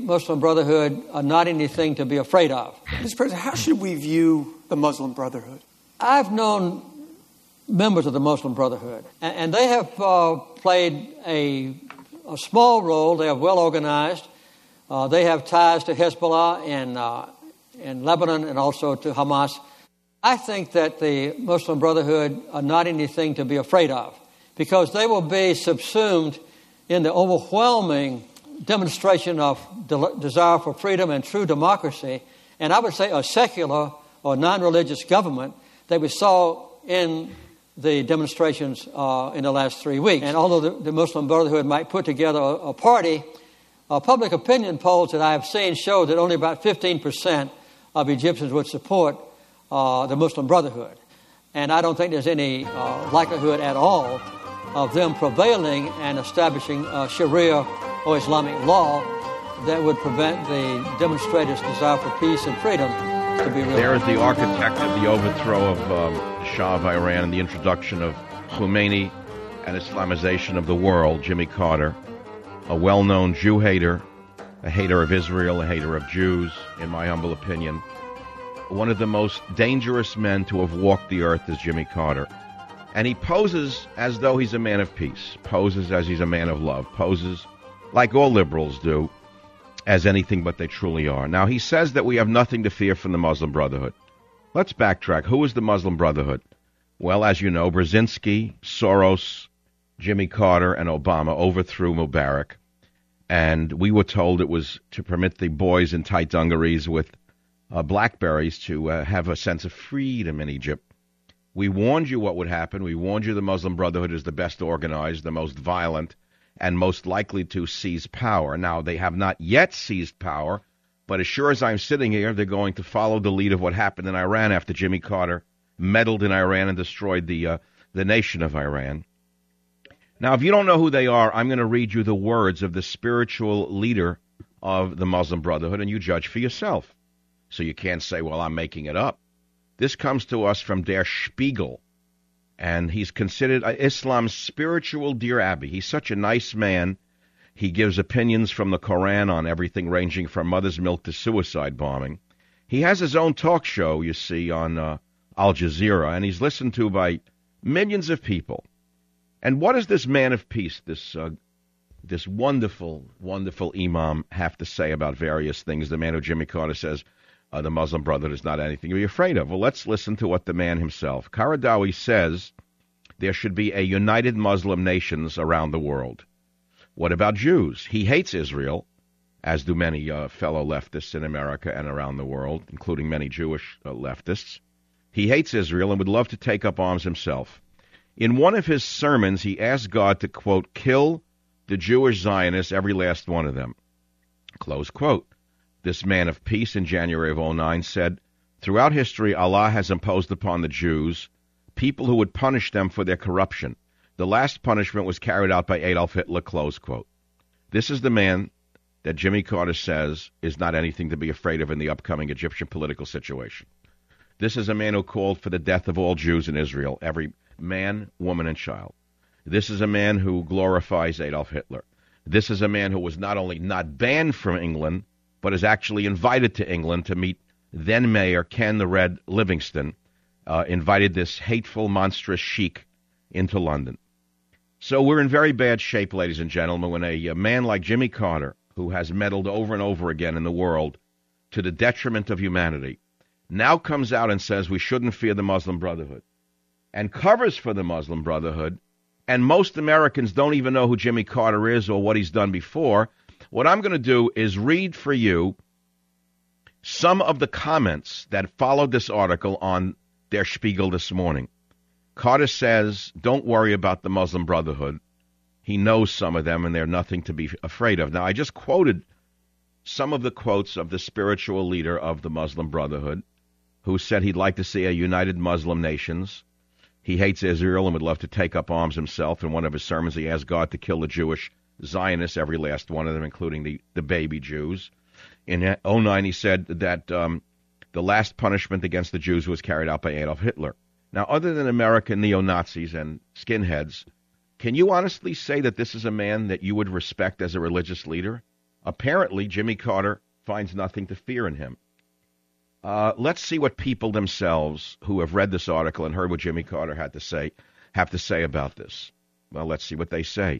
Muslim Brotherhood are not anything to be afraid of. Mr. President, how should we view the Muslim Brotherhood? I've known members of the Muslim Brotherhood, and they have played a small role. They are well organized. They have ties to Hezbollah in Lebanon and also to Hamas. I think that the Muslim Brotherhood are not anything to be afraid of, because they will be subsumed in the overwhelming demonstration of desire for freedom and true democracy, and I would say a secular or non-religious government that we saw in the demonstrations in the last 3 weeks. And although the Muslim Brotherhood might put together a party, public opinion polls that I have seen show that only about 15% of Egyptians would support the Muslim Brotherhood. And I don't think there's any likelihood at all of them prevailing and establishing Sharia or Islamic law that would prevent the demonstrators' desire for peace and freedom to be realized. There is the architect of the overthrow of the Shah of Iran and the introduction of Khomeini and Islamization of the world, Jimmy Carter, a well-known Jew hater, a hater of Israel, a hater of Jews, in my humble opinion. One of the most dangerous men to have walked the earth is Jimmy Carter. And he poses as though he's a man of peace, poses as he's a man of love, poses, like all liberals do, as anything but they truly are. Now, he says that we have nothing to fear from the Muslim Brotherhood. Let's backtrack. Who is the Muslim Brotherhood? Well, as you know, Brzezinski, Soros, Jimmy Carter, and Obama overthrew Mubarak. And we were told it was to permit the boys in tight dungarees with BlackBerries to have a sense of freedom in Egypt. We warned you what would happen. We warned you the Muslim Brotherhood is the best organized, the most violent, and most likely to seize power. Now, they have not yet seized power, but as sure as I'm sitting here, they're going to follow the lead of what happened in Iran after Jimmy Carter meddled in Iran and destroyed the nation of Iran. Now, if you don't know who they are, I'm going to read you the words of the spiritual leader of the Muslim Brotherhood, and you judge for yourself. So you can't say, well, I'm making it up. This comes to us from Der Spiegel, and he's considered Islam's spiritual Dear Abby. He's such a nice man. He gives opinions from the Koran on everything ranging from mother's milk to suicide bombing. He has his own talk show, you see, on Al Jazeera, and he's listened to by millions of people. And what does this man of peace, this wonderful, wonderful imam, have to say about various things? The man who Jimmy Carter says the Muslim Brotherhood is not anything to be afraid of. Well, let's listen to what the man himself. Qaradawi says there should be a united Muslim nations around the world. What about Jews? He hates Israel, as do many fellow leftists in America and around the world, including many Jewish leftists. He hates Israel and would love to take up arms himself. In one of his sermons, he asked God to, quote, kill the Jewish Zionists, every last one of them, close quote. This man of peace in January of 2009 said, throughout history, Allah has imposed upon the Jews people who would punish them for their corruption. The last punishment was carried out by Adolf Hitler, close quote. This is the man that Jimmy Carter says is not anything to be afraid of in the upcoming Egyptian political situation. This is a man who called for the death of all Jews in Israel, every man, woman, and child. This is a man who glorifies Adolf Hitler. This is a man who was not only not banned from England, but is actually invited to England to meet then-Mayor Ken the Red Livingston, invited this hateful, monstrous sheik into London. So we're in very bad shape, ladies and gentlemen, when a man like Jimmy Carter, who has meddled over and over again in the world to the detriment of humanity, now comes out and says we shouldn't fear the Muslim Brotherhood, and covers for the Muslim Brotherhood, and most Americans don't even know who Jimmy Carter is or what he's done before. What I'm going to do is read for you some of the comments that followed this article on Der Spiegel this morning. Carter says, don't worry about the Muslim Brotherhood. He knows some of them, and they're nothing to be afraid of. Now, I just quoted some of the quotes of the spiritual leader of the Muslim Brotherhood, who said he'd like to see a united Muslim nations. He hates Israel and would love to take up arms himself. In one of his sermons, he asked God to kill the Jewish Zionists, every last one of them, including the baby Jews. In 2009, he said that the last punishment against the Jews was carried out by Adolf Hitler. Now, other than American neo-Nazis and skinheads, can you honestly say that this is a man that you would respect as a religious leader? Apparently, Jimmy Carter finds nothing to fear in him. Let's see what people themselves who have read this article and heard what Jimmy Carter have to say about this. Well, let's see what they say.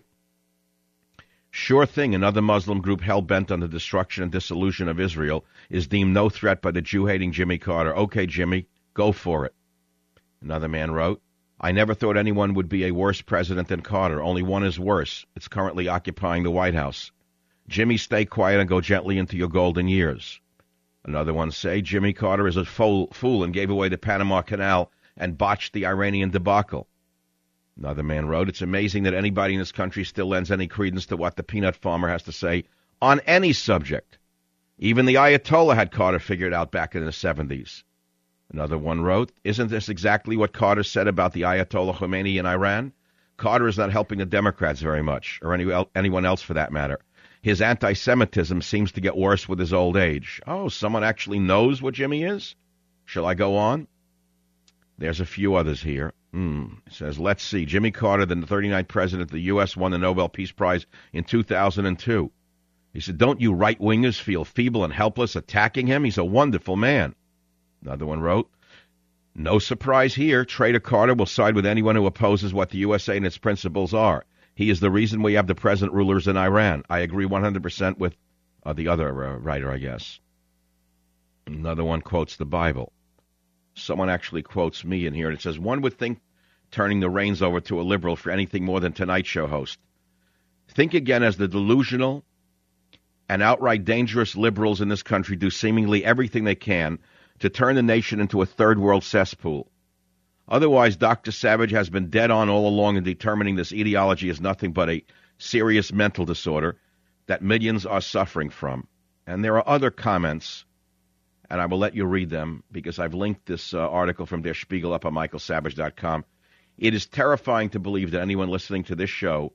Sure thing, another Muslim group hell-bent on the destruction and dissolution of Israel is deemed no threat by the Jew-hating Jimmy Carter. Okay, Jimmy, go for it. Another man wrote, I never thought anyone would be a worse president than Carter. Only one is worse. It's currently occupying the White House. Jimmy, stay quiet and go gently into your golden years. Another one say, Jimmy Carter is a fool and gave away the Panama Canal and botched the Iranian debacle. Another man wrote, it's amazing that anybody in this country still lends any credence to what the peanut farmer has to say on any subject. Even the Ayatollah had Carter figured out back in the 70s. Another one wrote, isn't this exactly what Carter said about the Ayatollah Khomeini in Iran? Carter is not helping the Democrats very much, or anyone else for that matter. His anti-Semitism seems to get worse with his old age. Oh, someone actually knows what Jimmy is? Shall I go on? There's a few others here. It says, let's see. Jimmy Carter, the 39th president of the U.S., won the Nobel Peace Prize in 2002. He said, don't you right-wingers feel feeble and helpless attacking him? He's a wonderful man. Another one wrote, no surprise here. Traitor Carter will side with anyone who opposes what the USA and its principles are. He is the reason we have the present rulers in Iran. I agree 100% with the other writer, I guess. Another one quotes the Bible. Someone actually quotes me in here, and it says, one would think turning the reins over to a liberal for anything more than Tonight Show host. Think again as the delusional and outright dangerous liberals in this country do seemingly everything they can to turn the nation into a third world cesspool. Otherwise, Dr. Savage has been dead on all along in determining this ideology is nothing but a serious mental disorder that millions are suffering from. And there are other comments, and I will let you read them because I've linked this article from Der Spiegel up on michaelsavage.com. It is terrifying to believe that anyone listening to this show,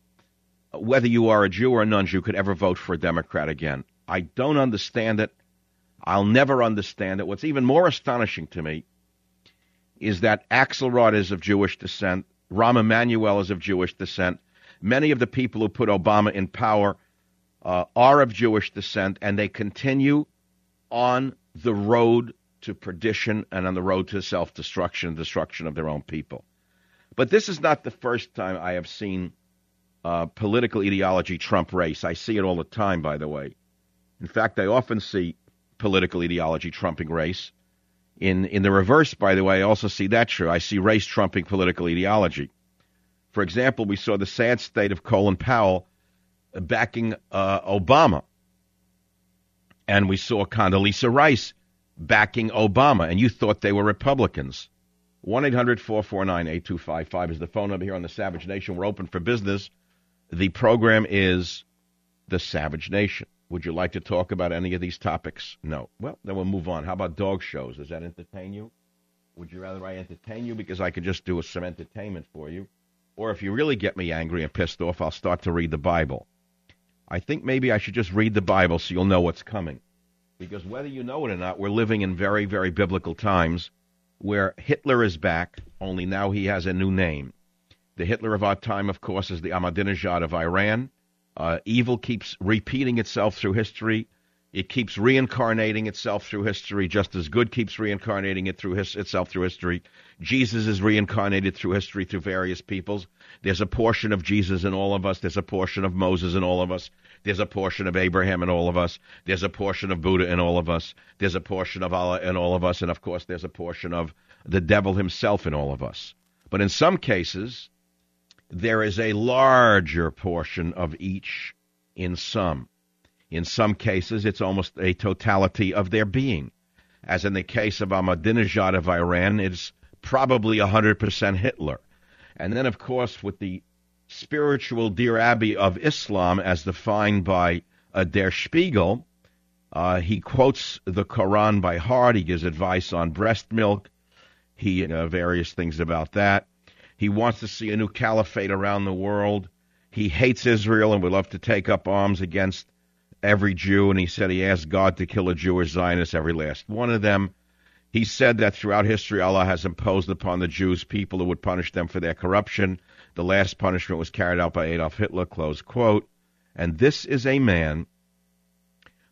whether you are a Jew or a non-Jew, could ever vote for a Democrat again. I don't understand it. I'll never understand it. What's even more astonishing to me is that Axelrod is of Jewish descent, Rahm Emanuel is of Jewish descent. Many of the people who put Obama in power are of Jewish descent, and they continue on the road to perdition and on the road to self-destruction and destruction of their own people. But this is not the first time I have seen political ideology trump race. I see it all the time, by the way. In fact, I often see political ideology trumping race. In the reverse, by the way, I also see that true. I see race trumping political ideology. For example, we saw the sad state of Colin Powell backing Obama. And we saw Condoleezza Rice backing Obama, and you thought they were Republicans. 1-800-449-8255 is the phone number here on the Savage Nation. We're open for business. The program is the Savage Nation. Would you like to talk about any of these topics? No. Well, then we'll move on. How about dog shows? Does that entertain you? Would you rather I entertain you because I could just do some entertainment for you? Or if you really get me angry and pissed off, I'll start to read the Bible. I think maybe I should just read the Bible so you'll know what's coming. Because whether you know it or not, we're living in very, very biblical times where Hitler is back, only now he has a new name. The Hitler of our time, of course, is the Ahmadinejad of Iran. Evil keeps repeating itself through history. It keeps reincarnating itself through history, just as good keeps reincarnating itself through history. Jesus is reincarnated through history through various peoples. There's a portion of Jesus in all of us. There's a portion of Moses in all of us. There's a portion of Abraham in all of us. There's a portion of Buddha in all of us. There's a portion of Allah in all of us. And, of course, there's a portion of the devil himself in all of us. But in some cases, there is a larger portion of each in some. In some cases, it's almost a totality of their being. As in the case of Ahmadinejad of Iran, it's probably 100% Hitler. And then, of course, with the spiritual Dear Abby of Islam, as defined by Der Spiegel, he quotes the Quran by heart. He gives advice on breast milk. He various things about that. He wants to see a new caliphate around the world. He hates Israel and would love to take up arms against every Jew. And he said he asked God to kill a Jewish Zionist, every last one of them. He said that throughout history, Allah has imposed upon the Jews people who would punish them for their corruption. The last punishment was carried out by Adolf Hitler, close quote. And this is a man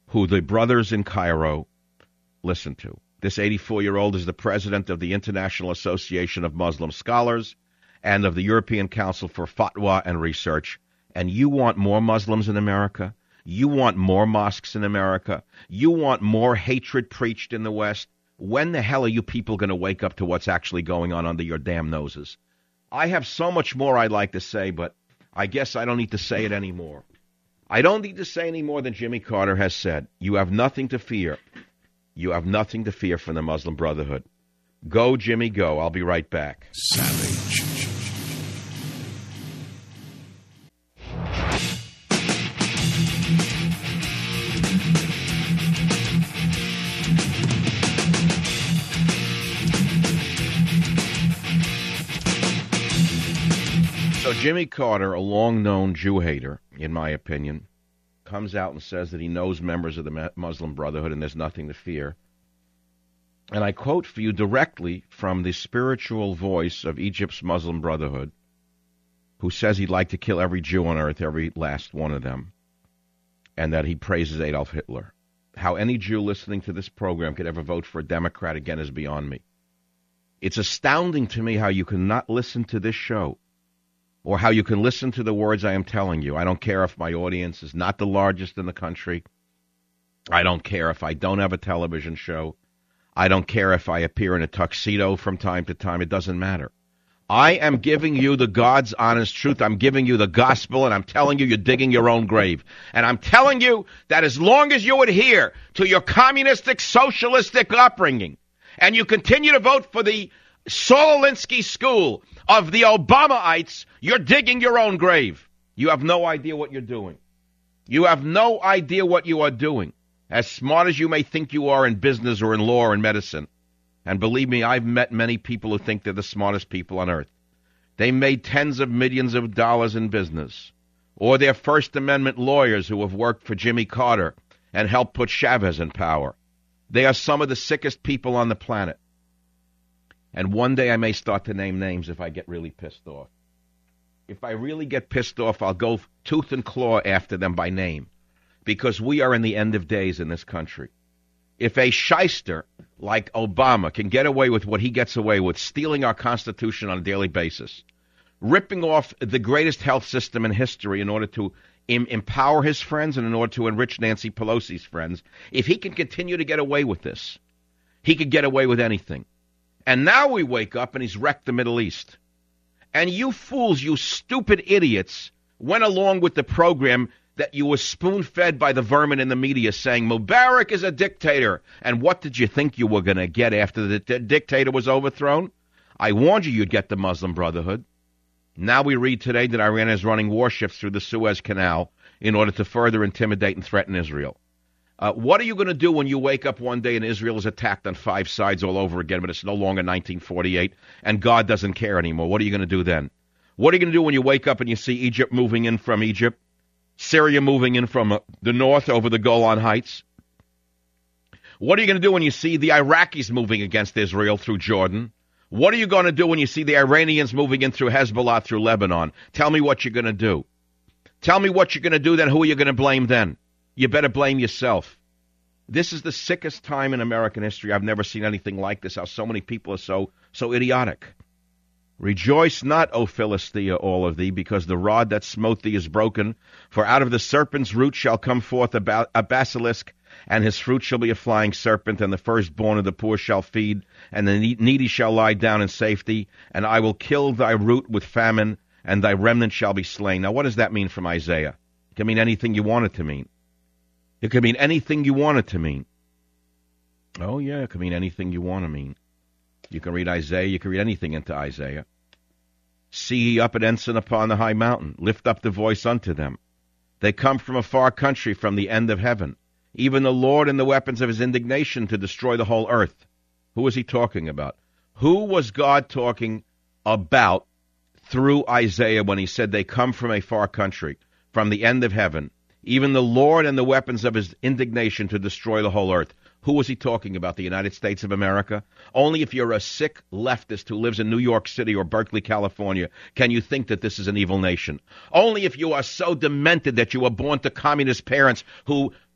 who the brothers in Cairo listen to. This 84-year-old is the president of the International Association of Muslim Scholars and of the European Council for Fatwa and Research. And you want more Muslims in America? You want more mosques in America? You want more hatred preached in the West? When the hell are you people going to wake up to what's actually going on under your damn noses? I have so much more I'd like to say, but I guess I don't need to say it anymore. I don't need to say any more than Jimmy Carter has said. You have nothing to fear. You have nothing to fear from the Muslim Brotherhood. Go, Jimmy, go. I'll be right back. Savage. So Jimmy Carter, a long-known Jew hater, in my opinion, comes out and says that he knows members of the Muslim Brotherhood and there's nothing to fear. And I quote for you directly from the spiritual voice of Egypt's Muslim Brotherhood, who says he'd like to kill every Jew on earth, every last one of them, and that he praises Adolf Hitler. How any Jew listening to this program could ever vote for a Democrat again is beyond me. It's astounding to me how you can not listen to this show, or how you can listen to the words I am telling you. I don't care if my audience is not the largest in the country. I don't care if I don't have a television show. I don't care if I appear in a tuxedo from time to time. It doesn't matter. I am giving you the God's honest truth. I'm giving you the gospel, and I'm telling you you're digging your own grave. And I'm telling you that as long as you adhere to your communistic, socialistic upbringing, and you continue to vote for the Saul Alinsky school of the Obamaites, you're digging your own grave. You have no idea what you're doing. You have no idea what you are doing. As smart as you may think you are in business or in law or in medicine, and believe me, I've met many people who think they're the smartest people on earth. They made tens of millions of dollars in business. Or they're First Amendment lawyers who have worked for Jimmy Carter and helped put Chavez in power. They are some of the sickest people on the planet. And one day I may start to name names if I get really pissed off. If I really get pissed off, I'll go tooth and claw after them by name. Because we are in the end of days in this country. If a shyster like Obama can get away with what he gets away with, stealing our Constitution on a daily basis, ripping off the greatest health system in history in order to empower his friends and in order to enrich Nancy Pelosi's friends, if he can continue to get away with this, he could get away with anything. And now we wake up and he's wrecked the Middle East. And you fools, you stupid idiots, went along with the program that you were spoon-fed by the vermin in the media saying Mubarak is a dictator. And what did you think you were going to get after the dictator was overthrown? I warned you you'd get the Muslim Brotherhood. Now we read today that Iran is running warships through the Suez Canal in order to further intimidate and threaten Israel. What are you going to do when you wake up one day and Israel is attacked on 5 sides all over again, but it's no longer 1948 and God doesn't care anymore? What are you going to do then? What are you going to do when you wake up and you see Egypt moving in from Egypt, Syria moving in from the north over the Golan Heights? What are you going to do when you see the Iraqis moving against Israel through Jordan? What are you going to do when you see the Iranians moving in through Hezbollah through Lebanon? Tell me what you're going to do. Tell me what you're going to do, then who are you going to blame then? You better blame yourself. This is the sickest time in American history. I've never seen anything like this, how so many people are so idiotic. Rejoice not, O Philistia, all of thee, because the rod that smote thee is broken. For out of the serpent's root shall come forth a basilisk, and his fruit shall be a flying serpent, and the firstborn of the poor shall feed, and the needy shall lie down in safety, and I will kill thy root with famine, and thy remnant shall be slain. Now, what does that mean from Isaiah? It can mean anything you want it to mean. It could mean anything you want it to mean. Oh, yeah, it could mean anything you want to mean. You can read Isaiah. You can read anything into Isaiah. See ye up at ensign upon the high mountain. Lift up the voice unto them. They come from a far country, from the end of heaven. Even the Lord and the weapons of his indignation to destroy the whole earth. Who was he talking about? Who was God talking about through Isaiah when he said they come from a far country, from the end of heaven? Even the Lord and the weapons of his indignation to destroy the whole earth. Who was he talking about? The United States of America? Only if you're a sick leftist who lives in New York City or Berkeley, California, can you think that this is an evil nation. Only if you are so demented that you were born to communist parents who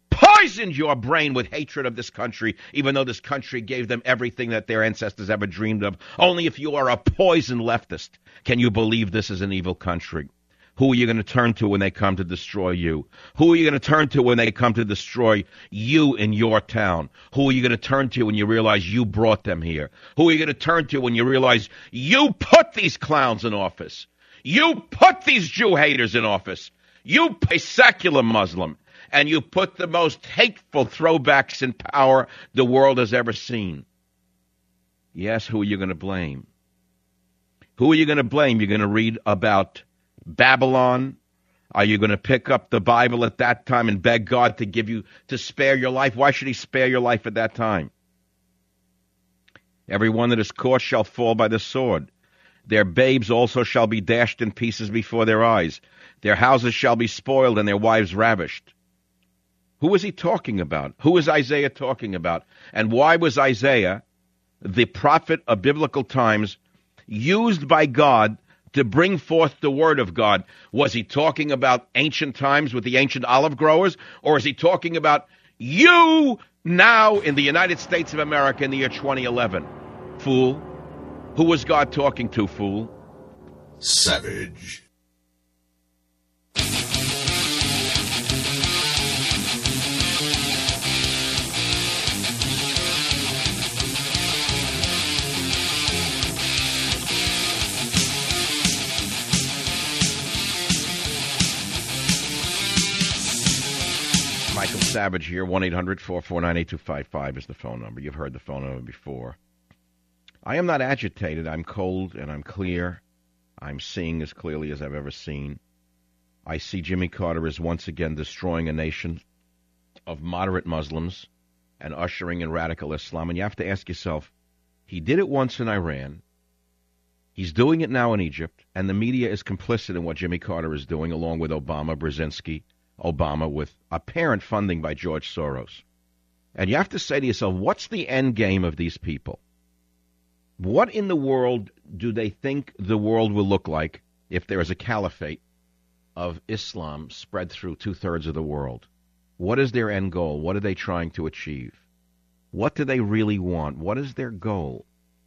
poisoned your brain with hatred of this country, even though this country gave them everything that their ancestors ever dreamed of. Only if you are a poisoned leftist can you believe this is an evil country. Who are you going to turn to when they come to destroy you? Who are you going to turn to when they come to destroy you in your town? Who are you going to turn to when you realize you brought them here? Who are you going to turn to when you realize you put these clowns in office? You put these Jew haters in office. You a secular Muslim, and you put the most hateful throwbacks in power the world has ever seen. Yes, who are you going to blame? Who are you going to blame? You're going to read about Babylon? Are you going to pick up the Bible at that time and beg God to spare your life? Why should he spare your life at that time? Everyone that is caught shall fall by the sword. Their babes also shall be dashed in pieces before their eyes. Their houses shall be spoiled and their wives ravished. Who is he talking about? Who is Isaiah talking about? And why was Isaiah, the prophet of biblical times, used by God to bring forth the word of God? Was he talking about ancient times with the ancient olive growers? Or is he talking about you now in the United States of America in the year 2011? Fool. Who was God talking to, fool? Savage. Michael Savage here, 1-800-449-8255 is the phone number. You've heard the phone number before. I am not agitated. I'm cold and I'm clear. I'm seeing as clearly as I've ever seen. I see Jimmy Carter is once again destroying a nation of moderate Muslims and ushering in radical Islam. And you have to ask yourself, he did it once in Iran. He's doing it now in Egypt. And the media is complicit in what Jimmy Carter is doing, along with Obama, Brzezinski, Obama, with apparent funding by George Soros. And you have to say to yourself, what's the end game of these people? What in the world do they think the world will look like if there is a caliphate of Islam spread through two-thirds of the world? What is their end goal? What are they trying to achieve? What do they really want? What is their goal?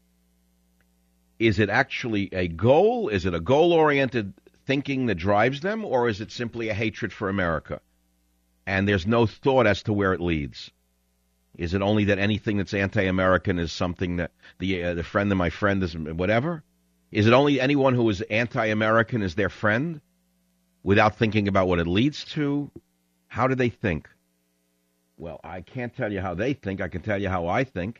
Is it actually a goal? Is it a goal-oriented thinking that drives them, or is it simply a hatred for America? And there's no thought as to where it leads. Is it only that anything that's anti-American is something that the friend of my friend is whatever? Is it only anyone who is anti-American is their friend without thinking about what it leads to? How do they think? Well, I can't tell you how they think. I can tell you how I think.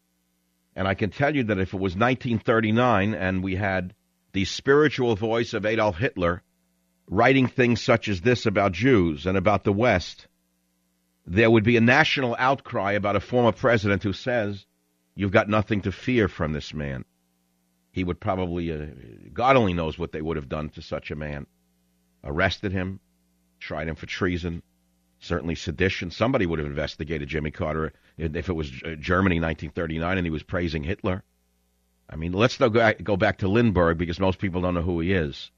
And I can tell you that if it was 1939 and we had the spiritual voice of Adolf Hitler writing things such as this about Jews and about the West, there would be a national outcry about a former president who says, you've got nothing to fear from this man. He would probably, God only knows what they would have done to such a man. Arrested him, tried him for treason, certainly sedition. Somebody would have investigated Jimmy Carter if it was Germany 1939 and he was praising Hitler. I mean, let's go back to Lindbergh, because most people don't know who he is.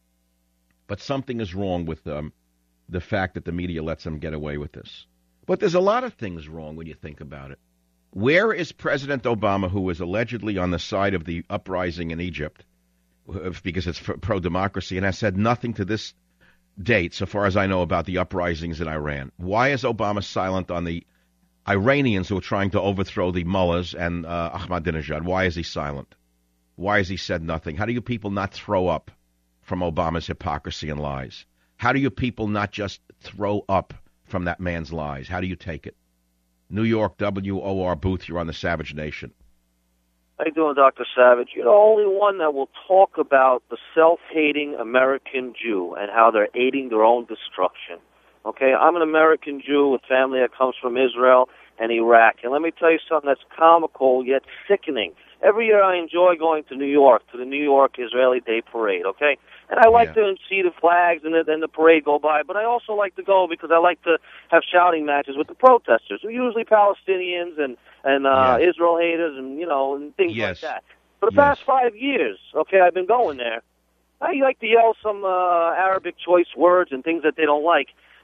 But something is wrong with the fact that the media lets them get away with this. But there's a lot of things wrong when you think about it. Where is President Obama, who is allegedly on the side of the uprising in Egypt, because it's pro-democracy, and has said nothing to this date, so far as I know, about the uprisings in Iran? Why is Obama silent on the Iranians who are trying to overthrow the mullahs and Ahmadinejad? Why is he silent? Why has he said nothing? How do you people not throw up from Obama's hypocrisy and lies? How do you people not just throw up from that man's lies? How do you take it? New York, WOR Booth, you're on the Savage Nation. How you doing, Dr. Savage? You're the only one that will talk about the self-hating American Jew and how they're aiding their own destruction. Okay, I'm an American Jew with family that comes from Israel and Iraq. And let me tell you something that's comical yet sickening. Every year I enjoy going to New York, to the New York Israeli Day Parade, okay? And I like to see the flags and the parade go by, but I also like to go because I like to have shouting matches with the protesters, who are usually Palestinians and Israel haters and, and things like that. For the past 5 years, okay, I've been going there. I like to yell some Arabic choice words and things that they don't like.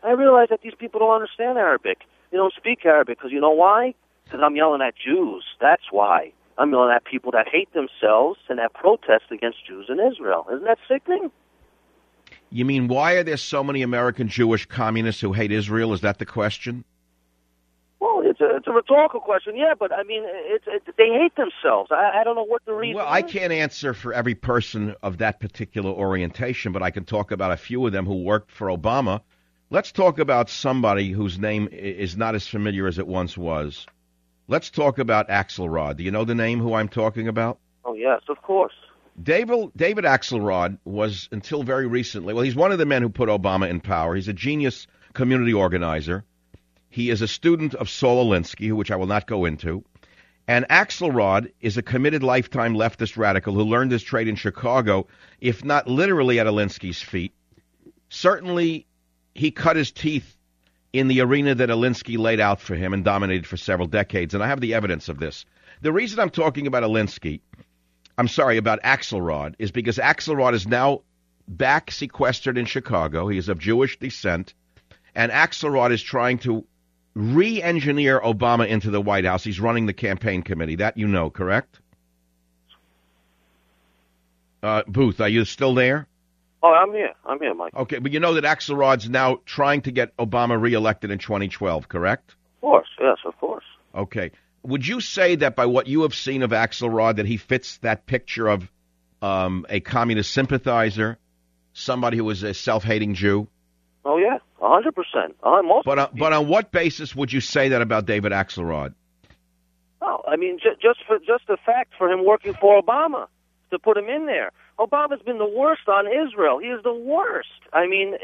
I realize that these people don't understand Arabic. They don't speak Arabic because you know why? Because I'm yelling at Jews. That's why. I'm yelling at people that hate themselves and that protest against Jews in Israel. Isn't that sickening? You mean, why are there so many American Jewish communists who hate Israel? Is that the question? Well, it's a rhetorical question, yeah, but I mean, they hate themselves. I don't know what the reason Well, is. I can't answer for every person of that particular orientation, but I can talk about a few of them who worked for Obama. Let's talk about somebody whose name is not as familiar as it once was. Let's talk about Axelrod. Do you know the name who I'm talking about? Oh, yes, of course. David Axelrod was, until very recently, well, he's one of the men who put Obama in power. He's a genius community organizer. He is a student of Saul Alinsky, which I will not go into. And Axelrod is a committed lifetime leftist radical who learned his trade in Chicago, if not literally at Alinsky's feet. Certainly, he cut his teeth in the arena that Alinsky laid out for him and dominated for several decades. And I have the evidence of this. The reason I'm talking about about Axelrod, is because Axelrod is now back sequestered in Chicago. He is of Jewish descent. And Axelrod is trying to re-engineer Obama into the White House. He's running the campaign committee. That you know, correct? Booth, are you still there? Oh, I'm here, Mike. Okay, but you know that Axelrod's now trying to get Obama reelected in 2012, correct? Of course, yes, of course. Okay. Would you say that by what you have seen of Axelrod that he fits that picture of a communist sympathizer, somebody who is a self-hating Jew? Oh, yeah, 100%. But on what basis would you say that about David Axelrod? Oh, I mean, just the fact for him working for Obama to put him in there. Obama's been the worst on Israel. He is the worst. I mean,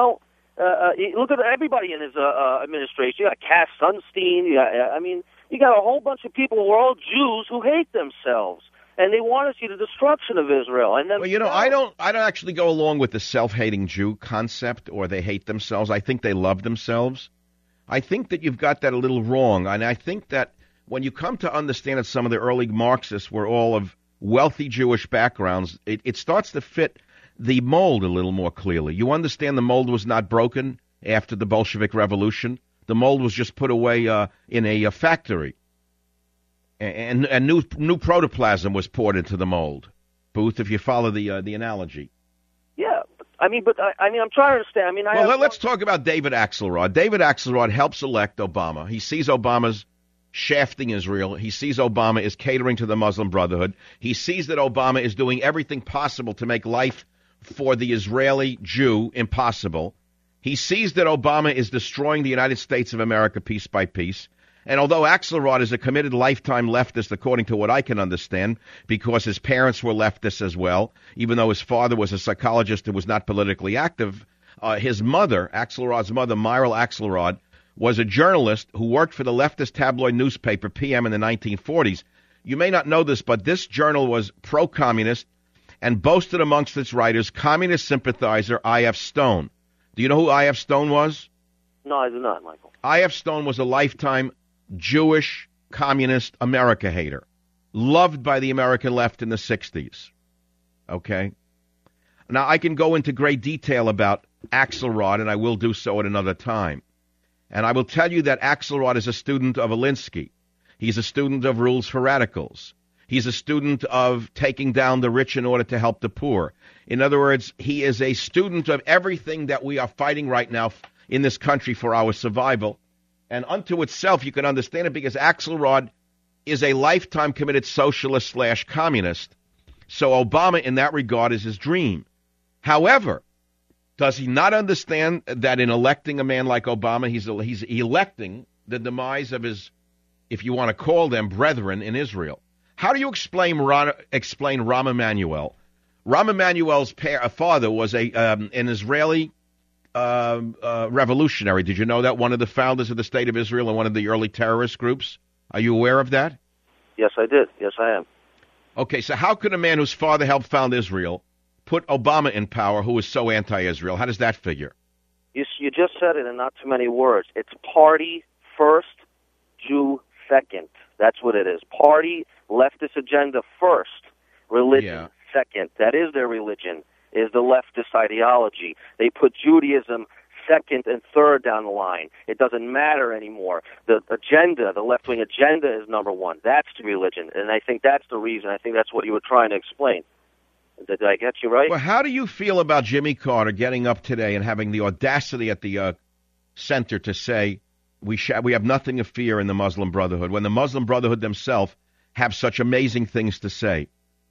look at everybody in his administration. You got Cass Sunstein. You got a whole bunch of people who are all Jews who hate themselves, and they want to see the destruction of Israel. And then, well, I don't actually go along with the self-hating Jew concept, or they hate themselves. I think they love themselves. I think that you've got that a little wrong, and I think that when you come to understand that some of the early Marxists were all of wealthy Jewish backgrounds, it starts to fit the mold a little more clearly. You understand the mold was not broken after the Bolshevik Revolution. The mold was just put away in a factory, and new protoplasm was poured into the mold. Booth, if you follow the analogy. Yeah, I'm trying to understand. Let's talk about David Axelrod. David Axelrod helps elect Obama. He sees Obama's shafting Israel. He sees Obama is catering to the Muslim Brotherhood. He sees that Obama is doing everything possible to make life for the Israeli Jew impossible. He sees that Obama is destroying the United States of America piece by piece. And although Axelrod is a committed lifetime leftist, according to what I can understand, because his parents were leftists as well, even though his father was a psychologist who was not politically active, his mother, Axelrod's mother, Myril Axelrod, was a journalist who worked for the leftist tabloid newspaper PM in the 1940s. You may not know this, but this journal was pro-communist and boasted amongst its writers communist sympathizer I.F. Stone. Do you know who I.F. Stone was? No, I do not, Michael. I.F. Stone was a lifetime Jewish communist America hater, loved by the American left in the 60s. Okay? Now, I can go into great detail about Axelrod, and I will do so at another time. And I will tell you that Axelrod is a student of Alinsky. He's a student of Rules for Radicals. He's a student of taking down the rich in order to help the poor. In other words, he is a student of everything that we are fighting right now in this country for our survival. And unto itself, you can understand it because Axelrod is a lifetime committed socialist/communist. So Obama, in that regard, is his dream. However, does he not understand that in electing a man like Obama, he's electing the demise of his, if you want to call them, brethren in Israel? How do you explain Rahm Emanuel? Rahm Emanuel's father was an Israeli revolutionary. Did you know that? One of the founders of the State of Israel and one of the early terrorist groups. Are you aware of that? Yes, I did. Yes, I am. Okay, so how could a man whose father helped found Israel put Obama in power who is so anti-Israel? How does that figure? You just said it in not too many words. It's party first, Jew second. That's what it is. Party, leftist agenda first, religion second. That is their religion, is the leftist ideology. They put Judaism second and third down the line. It doesn't matter anymore. The agenda, the left-wing agenda is number one. That's the religion, and I think that's the reason. I think that's what you were trying to explain. Did I get you right? Well, how do you feel about Jimmy Carter getting up today and having the audacity at the center to say we have nothing to fear in the Muslim Brotherhood, when the Muslim Brotherhood themselves have such amazing things to say?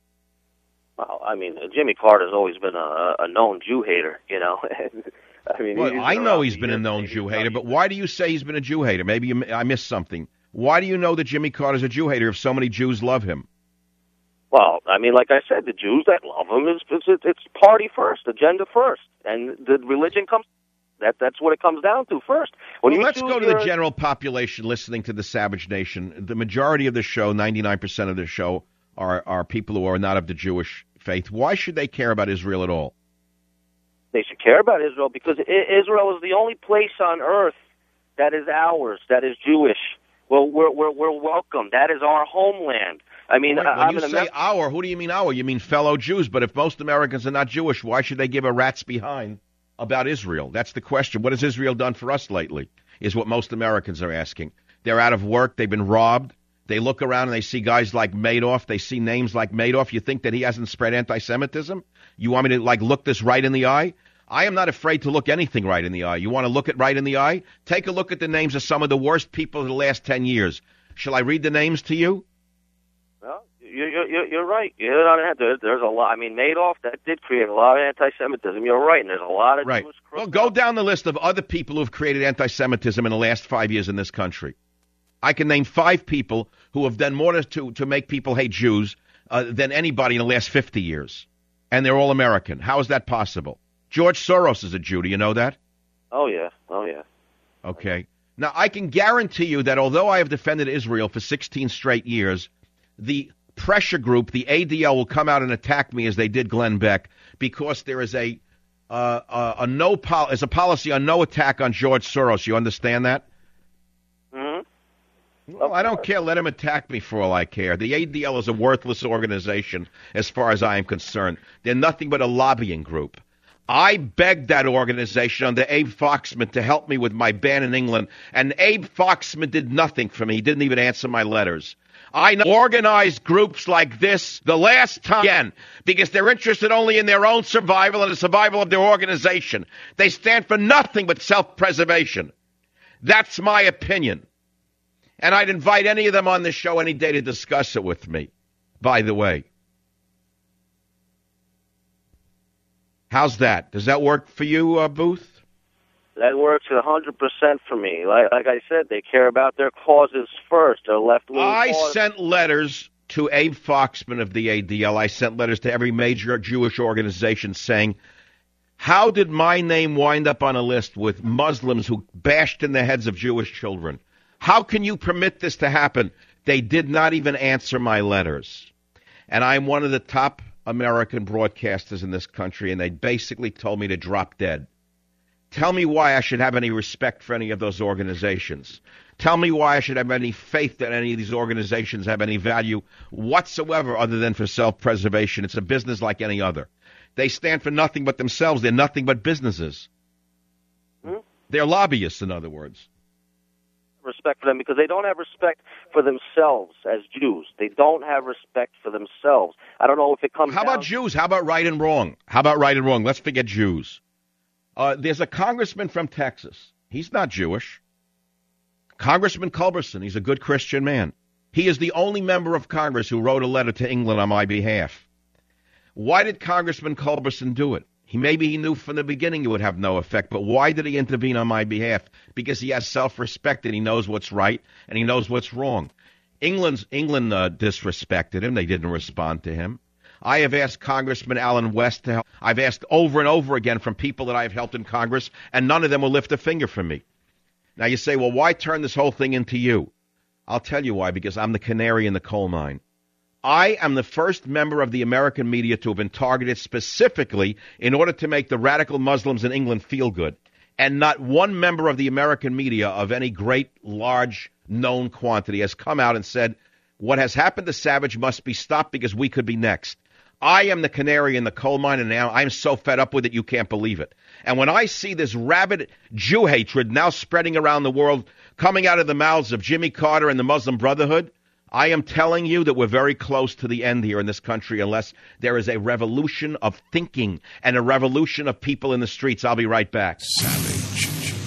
Well, I mean, Jimmy Carter's always been a known Jew hater, you know. I mean, well, I know he's been a known Jew hater, but why do you say he's been a Jew hater? Maybe I missed something. Why do you know that Jimmy Carter's a Jew hater if so many Jews love him? Well, I mean, like I said, the Jews that love him, it's party first, agenda first, and the religion comes. That's what it comes down to first. Let's go to the general population listening to the Savage Nation. The majority of the show, 99% of the show, are people who are not of the Jewish faith. Why should they care about Israel at all? They should care about Israel because Israel is the only place on earth that is ours, that is Jewish. Well, we're welcome. That is our homeland. I mean, when you say our, who do you mean our? You mean fellow Jews. But if most Americans are not Jewish, why should they give a rat's behind about Israel? That's the question. What has Israel done for us lately is what most Americans are asking. They're out of work. They've been robbed. They look around and they see guys like Madoff. They see names like Madoff. You think that he hasn't spread anti-Semitism? You want me to, look this right in the eye? I am not afraid to look anything right in the eye. You want to look it right in the eye? Take a look at the names of some of the worst people of the last 10 years. Shall I read the names to you? Well, you're right. There's a lot. I mean, Madoff, that did create a lot of anti-Semitism. You're right, and there's a lot of Jewish... Well, go down the list of other people who have created anti-Semitism in the last 5 years in this country. I can name 5 people who have done more to make people hate Jews than anybody in the last 50 years. And they're all American. How is that possible? George Soros is a Jew. Do you know that? Oh, yeah. Okay. Now, I can guarantee you that although I have defended Israel for 16 straight years, the pressure group, the ADL, will come out and attack me as they did Glenn Beck because there is a policy on no attack on George Soros. You understand that? Well, I don't care. Let him attack me for all I care. The ADL is a worthless organization as far as I am concerned. They're nothing but a lobbying group. I begged that organization under Abe Foxman to help me with my ban in England, and Abe Foxman did nothing for me. He didn't even answer my letters. I know organized groups like this the last time again because they're interested only in their own survival and the survival of their organization. They stand for nothing but self-preservation. That's my opinion. And I'd invite any of them on this show any day to discuss it with me, by the way. How's that? Does that work for you, Booth? That works 100% for me. Like I said, they care about their causes first, their left-wing causes. Sent letters to Abe Foxman of the ADL. I sent letters to every major Jewish organization saying, how did my name wind up on a list with Muslims who bashed in the heads of Jewish children? How can you permit this to happen? They did not even answer my letters. And I'm one of the top American broadcasters in this country, and they basically told me to drop dead. Tell me why I should have any respect for any of those organizations. Tell me why I should have any faith that any of these organizations have any value whatsoever other than for self-preservation. It's a business like any other. They stand for nothing but themselves. They're nothing but businesses. They're lobbyists, in other words. Respect for them because they don't have respect for themselves as Jews. They don't have respect for themselves. I don't know if it comes How about Jews? How about right and wrong? Let's forget Jews. There's a congressman from Texas. He's not Jewish. Congressman Culberson. He's a good Christian man. He is the only member of Congress who wrote a letter to England on my behalf. Why did Congressman Culberson do it? Maybe he knew from the beginning it would have no effect, but why did he intervene on my behalf? Because he has self-respect and he knows what's right and he knows what's wrong. England disrespected him. They didn't respond to him. I have asked Congressman Alan West to help. I've asked over and over again from people that I have helped in Congress, and none of them will lift a finger for me. Now you say, well, why turn this whole thing into you? I'll tell you why, because I'm the canary in the coal mine. I am the first member of the American media to have been targeted specifically in order to make the radical Muslims in England feel good. And not one member of the American media of any great, large, known quantity has come out and said, what has happened to Savage must be stopped because we could be next. I am the canary in the coal mine, and now I'm so fed up with it you can't believe it. And when I see this rabid Jew hatred now spreading around the world, coming out of the mouths of Jimmy Carter and the Muslim Brotherhood, I am telling you that we're very close to the end here in this country unless there is a revolution of thinking and a revolution of people in the streets. I'll be right back. Savage.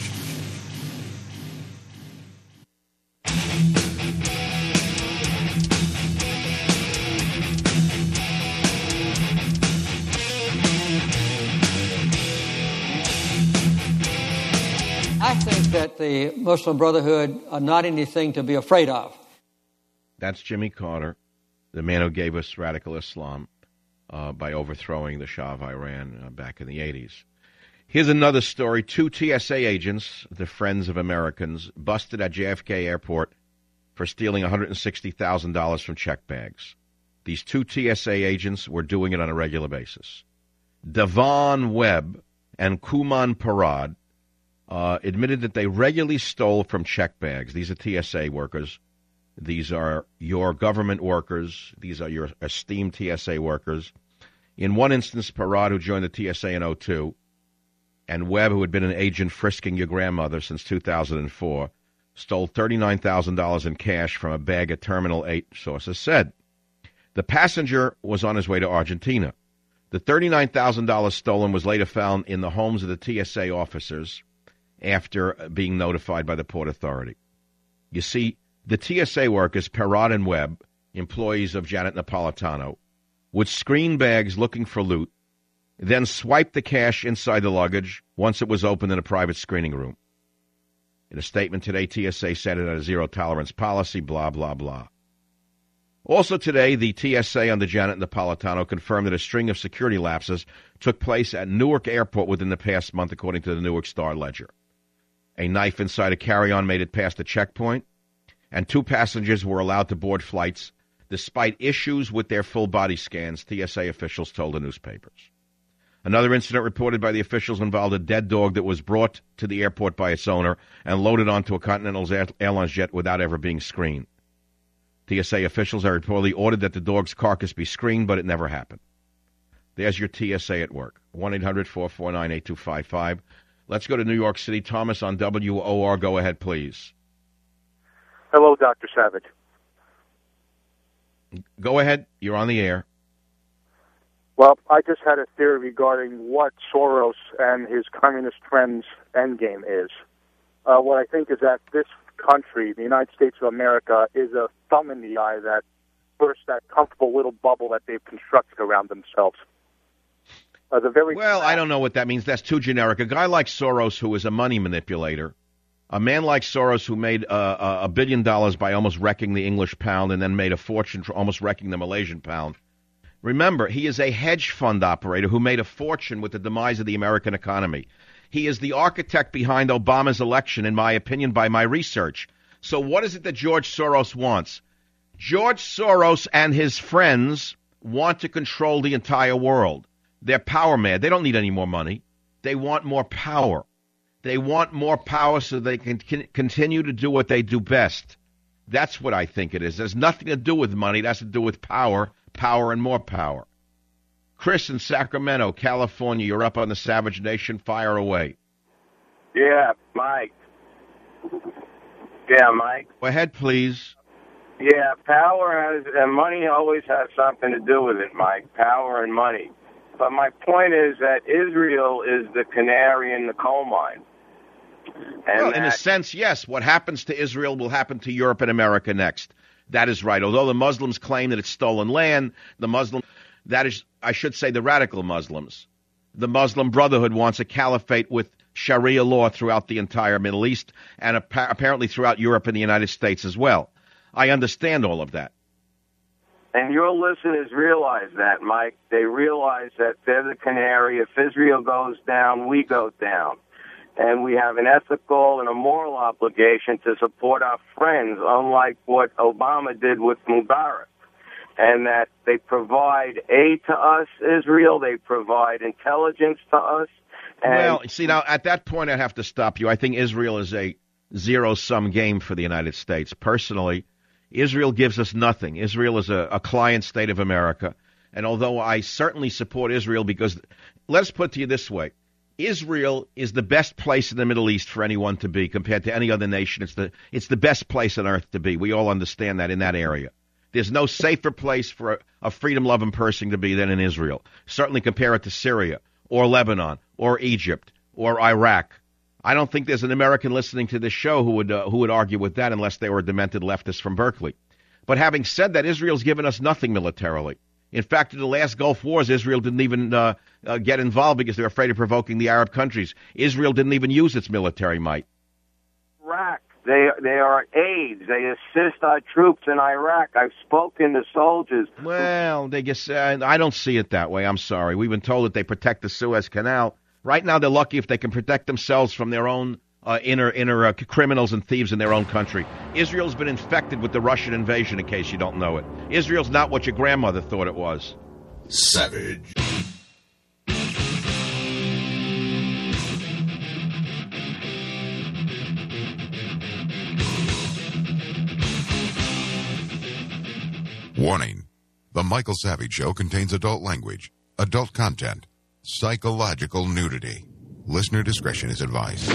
I think that the Muslim Brotherhood are not anything to be afraid of. That's Jimmy Carter, the man who gave us radical Islam by overthrowing the Shah of Iran back in the 80s. Here's another story. 2 TSA agents, the Friends of Americans, busted at JFK Airport for stealing $160,000 from check bags. These 2 TSA agents were doing it on a regular basis. Devon Webb and Kuman Parad admitted that they regularly stole from check bags. These are TSA workers. These are your government workers. These are your esteemed TSA workers. In one instance, Parad, who joined the TSA in 2002, and Webb, who had been an agent frisking your grandmother since 2004, stole $39,000 in cash from a bag at Terminal 8, sources said. The passenger was on his way to Argentina. The $39,000 stolen was later found in the homes of the TSA officers after being notified by the Port Authority. You see, the TSA workers, Parad and Webb, employees of Janet Napolitano, would screen bags looking for loot, then swipe the cash inside the luggage once it was opened in a private screening room. In a statement today, TSA said it had a zero-tolerance policy, blah, blah, blah. Also today, the TSA under Janet Napolitano confirmed that a string of security lapses took place at Newark Airport within the past month, according to the Newark Star-Ledger. A knife inside a carry-on made it past a checkpoint, and 2 passengers were allowed to board flights despite issues with their full-body scans, TSA officials told the newspapers. Another incident reported by the officials involved a dead dog that was brought to the airport by its owner and loaded onto a Continental Airlines jet without ever being screened. TSA officials are reportedly ordered that the dog's carcass be screened, but it never happened. There's your TSA at work. 1-800-449-8255. Let's go to New York City. Thomas on WOR. Go ahead, please. Hello, Dr. Savage. Go ahead. You're on the air. Well, I just had a theory regarding what Soros and his communist friends' endgame is. What I think is that this country, the United States of America, is a thumb in the eye that bursts that comfortable little bubble that they've constructed around themselves. I don't know what that means. That's too generic. A guy like Soros, who is a money manipulator, a man like Soros who made $1 billion by almost wrecking the English pound and then made a fortune for almost wrecking the Malaysian pound. Remember, he is a hedge fund operator who made a fortune with the demise of the American economy. He is the architect behind Obama's election, in my opinion, by my research. So what is it that George Soros wants? George Soros and his friends want to control the entire world. They're power mad. They don't need any more money. They want more power. They want more power so they can continue to do what they do best. That's what I think it is. There's nothing to do with money. It has to do with power, power, and more power. Chris in Sacramento, California, you're up on the Savage Nation. Fire away. Yeah, Mike. Yeah, Mike. Go ahead, please. Yeah, power and money always has something to do with it, Mike. Power and money. But my point is that Israel is the canary in the coal mine. And well, in a sense, yes. What happens to Israel will happen to Europe and America next. That is right. Although the Muslims claim that it's stolen land, that is, I should say, the radical Muslims. The Muslim Brotherhood wants a caliphate with Sharia law throughout the entire Middle East and apparently throughout Europe and the United States as well. I understand all of that. And your listeners realize that, Mike. They realize that they're the canary. If Israel goes down, we go down. And we have an ethical and a moral obligation to support our friends, unlike what Obama did with Mubarak. And that they provide aid to us, Israel. They provide intelligence to us. Well, see, now, at that point, I'd have to stop you. I think Israel is a zero-sum game for the United States. Personally, Israel gives us nothing. Israel is a client state of America. And although I certainly support Israel because, let's put it to you this way, Israel is the best place in the Middle East for anyone to be compared to any other nation. It's the best place on earth to be. We all understand that in that area. There's no safer place for a freedom-loving person to be than in Israel. Certainly compare it to Syria or Lebanon or Egypt or Iraq. I don't think there's an American listening to this show who would argue with that unless they were a demented leftist from Berkeley. But having said that, Israel's given us nothing militarily. In fact, in the last Gulf Wars, Israel didn't even get involved because they're afraid of provoking the Arab countries. Israel didn't even use its military might. Iraq, they are aides. They assist our troops in Iraq. I've spoken to soldiers. Well, they guess I don't see it that way. I'm sorry. We've been told that they protect the Suez Canal. Right now, they're lucky if they can protect themselves from their own inner criminals and thieves in their own country. Israel's been infected with the Russian invasion, in case you don't know it. Israel's not what your grandmother thought it was. Savage. Warning. The Michael Savage Show contains adult language, adult content, psychological nudity. Listener discretion is advised.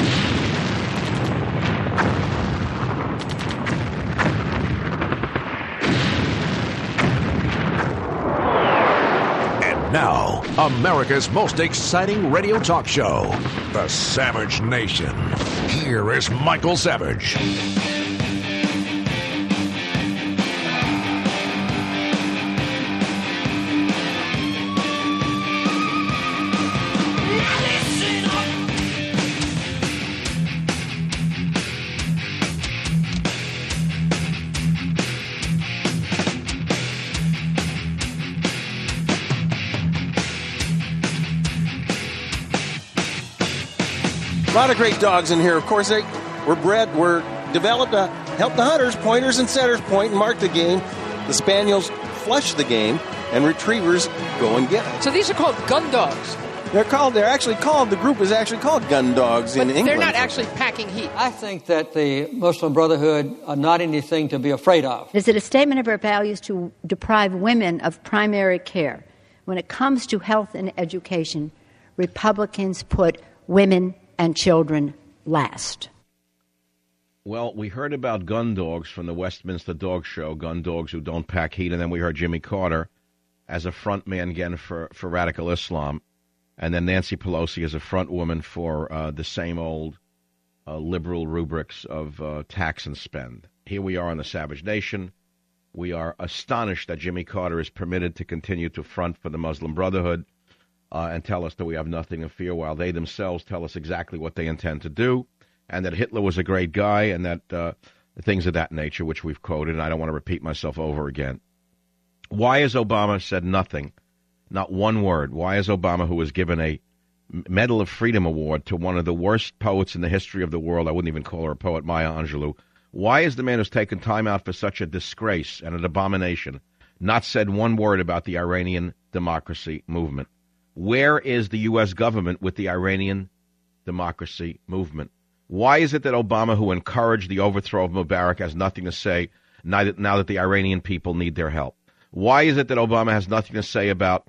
And now, America's most exciting radio talk show, The Savage Nation. Here is Michael Savage. A lot of great dogs in here. Of course, we're developed to help the hunters, pointers and setters point and mark the game. The spaniels flush the game, and retrievers go and get it. So these are called gun dogs. The group is actually called gun dogs in England. They're not actually packing heat. I think that the Muslim Brotherhood are not anything to be afraid of. Is it a statement of our values to deprive women of primary care? When it comes to health and education, Republicans put women and children last. Well, we heard about gun dogs from the Westminster Dog Show, gun dogs who don't pack heat, and then we heard Jimmy Carter as a front man again for radical Islam, and then Nancy Pelosi as a front woman for the same old liberal rubrics of tax and spend. Here we are on the Savage Nation. We are astonished that Jimmy Carter is permitted to continue to front for the Muslim Brotherhood and tell us that we have nothing to fear, while they themselves tell us exactly what they intend to do, and that Hitler was a great guy, and that things of that nature, which we've quoted, and I don't want to repeat myself over again. Why has Obama said nothing, not one word? Why has Obama, who was given a Medal of Freedom Award to one of the worst poets in the history of the world, I wouldn't even call her a poet, Maya Angelou, why is the man who's taken time out for such a disgrace and an abomination not said one word about the Iranian democracy movement? Where is the U.S. government with the Iranian democracy movement? Why is it that Obama, who encouraged the overthrow of Mubarak, has nothing to say now that the Iranian people need their help? Why is it that Obama has nothing to say about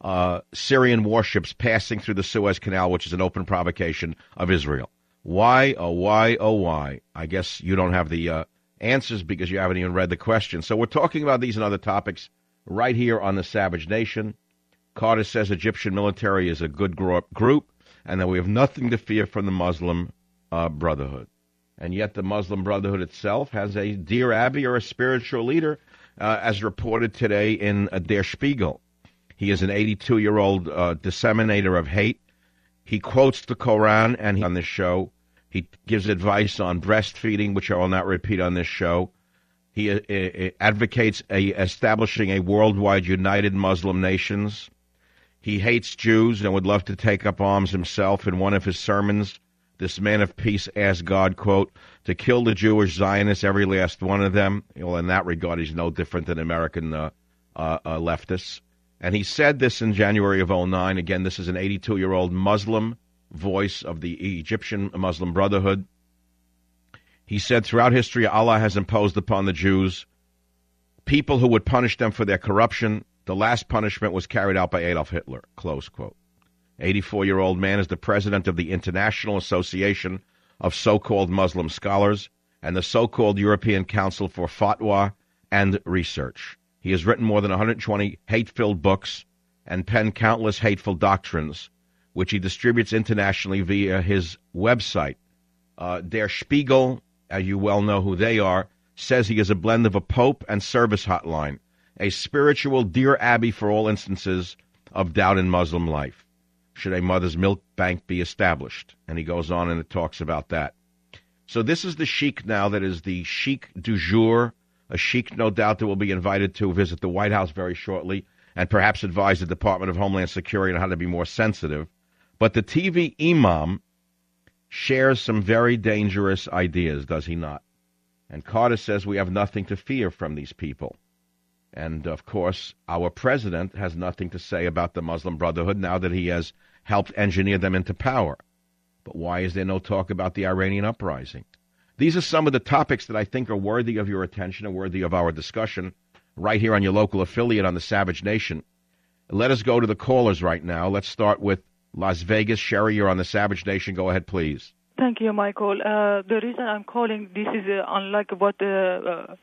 Syrian warships passing through the Suez Canal, which is an open provocation of Israel? Why, oh, why, oh, why? I guess you don't have the answers because you haven't even read the question. So we're talking about these and other topics right here on the Savage Nation. Carter says Egyptian military is a good group and that we have nothing to fear from the Muslim Brotherhood. And yet the Muslim Brotherhood itself has a Dear Abby or a spiritual leader, as reported today in Der Spiegel. He is an 82-year-old disseminator of hate. He quotes the Quran and on this show. He gives advice on breastfeeding, which I will not repeat on this show. He advocates establishing a worldwide united Muslim nations. He hates Jews and would love to take up arms himself. In one of his sermons, this man of peace asked God, quote, to kill the Jewish Zionists, every last one of them. Well, in that regard, he's no different than American leftists. And he said this in January of 2009. Again, this is an 82-year-old Muslim voice of the Egyptian Muslim Brotherhood. He said, throughout history, Allah has imposed upon the Jews people who would punish them for their corruption. The last punishment was carried out by Adolf Hitler, close quote. 84-year-old man is the president of the International Association of So-Called Muslim Scholars and the so-called European Council for Fatwa and Research. He has written more than 120 hate-filled books and penned countless hateful doctrines, which he distributes internationally via his website. Der Spiegel, as you well know who they are, says he is a blend of a pope and service hotline, a spiritual Dear Abby for all instances of doubt in Muslim life. Should a mother's milk bank be established? And he goes on and it talks about that. So this is the sheik now that is the sheik du jour, a sheik no doubt that will be invited to visit the White House very shortly and perhaps advise the Department of Homeland Security on how to be more sensitive. But the TV imam shares some very dangerous ideas, does he not? And Carter says we have nothing to fear from these people. And, of course, our president has nothing to say about the Muslim Brotherhood now that he has helped engineer them into power. But why is there no talk about the Iranian uprising? These are some of the topics that I think are worthy of your attention and worthy of our discussion right here on your local affiliate on the Savage Nation. Let us go to the callers right now. Let's start with Las Vegas. Sherry, you're on the Savage Nation. Go ahead, please. Thank you, Michael. The reason I'm calling, this is unlike what the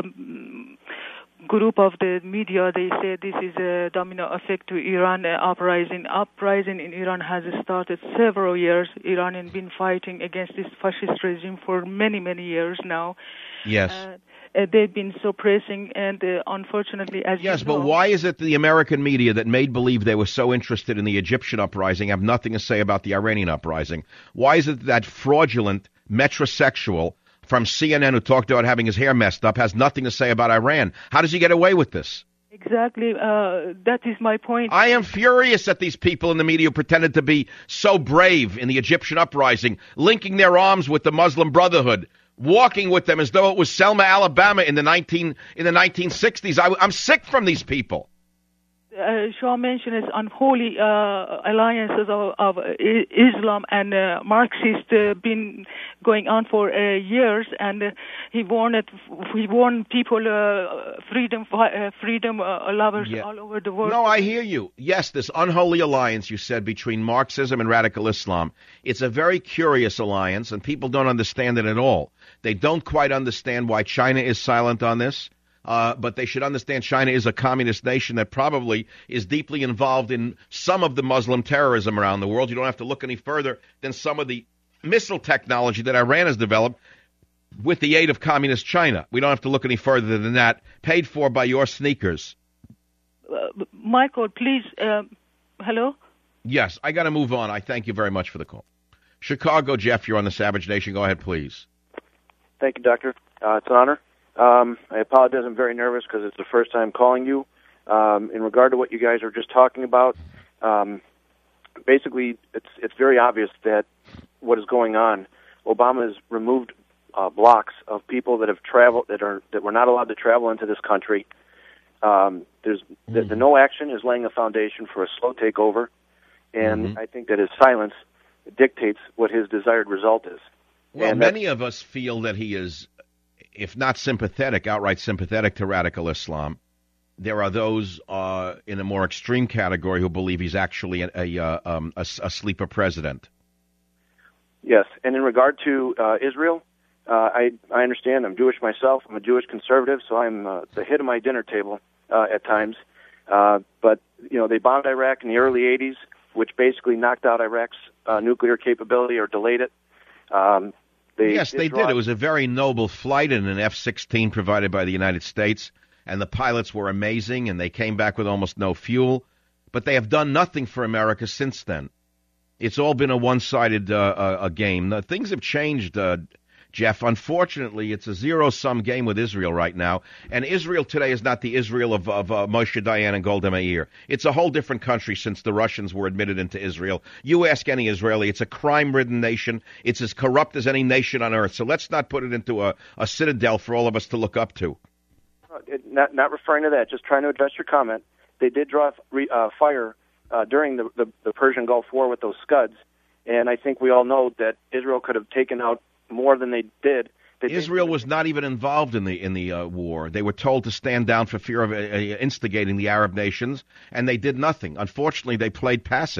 group of the media, they say this is a domino effect to Iran uprising. Uprising in Iran has started several years. Iran has been fighting against this fascist regime for many, many years now. Yes. They've been suppressing, and unfortunately, as yes, you know, but why is it the American media that made believe they were so interested in the Egyptian uprising have nothing to say about the Iranian uprising? Why is it that fraudulent metrosexual from CNN who talked about having his hair messed up has nothing to say about Iran? How does he get away with this? Exactly. That is my point. I am furious at these people in the media who pretended to be so brave in the Egyptian uprising, linking their arms with the Muslim Brotherhood, walking with them as though it was Selma, Alabama in the 1960s. I'm sick from these people. Shaw mentioned unholy alliances of Islam and Marxists been going on for years, and he warned people, freedom lovers all over the world. No, I hear you. Yes, this unholy alliance you said between Marxism and radical Islam. It's a very curious alliance, and people don't understand it at all. They don't quite understand why China is silent on this. But they should understand China is a communist nation that probably is deeply involved in some of the Muslim terrorism around the world. You don't have to look any further than some of the missile technology that Iran has developed with the aid of communist China. We don't have to look any further than that, paid for by your sneakers. Michael, please, hello? Yes, I got to move on. I thank you very much for the call. Chicago, Jeff, you're on the Savage Nation. Go ahead, please. Thank you, Doctor. It's an honor. I apologize. I'm very nervous because it's the first time calling you. In regard to what you guys were just talking about, basically, it's very obvious that what is going on. Obama has removed blocks of people that have traveled that were not allowed to travel into this country. The no action is laying a foundation for a slow takeover, and I think that his silence dictates what his desired result is. Well, many of us feel that he is, if not sympathetic, outright sympathetic to radical Islam. There are those in a more extreme category who believe he's actually a sleeper president. Yes, and in regard to Israel, I understand. I'm Jewish myself. I'm a Jewish conservative, so I'm the hit of my dinner table at times. But they bombed Iraq in the early '80s, which basically knocked out Iraq's nuclear capability or delayed it. Yes, they did. It was a very noble flight in an F-16 provided by the United States, and the pilots were amazing, and they came back with almost no fuel. But they have done nothing for America since then. It's all been a one-sided game. Things have changed, Jeff. Unfortunately, it's a zero-sum game with Israel right now, and Israel today is not the Israel of Moshe Dayan and Golda Meir. It's a whole different country since the Russians were admitted into Israel. You ask any Israeli, it's a crime-ridden nation. It's as corrupt as any nation on earth. So let's not put it into a citadel for all of us to look up to. Not referring to that, just trying to address your comment. They did draw fire during the Persian Gulf War with those Scuds, and I think we all know that Israel could have taken out more than they did. Israel was not even involved in the war. They were told to stand down for fear of instigating the Arab nations, and they did nothing. Unfortunately, they played passive.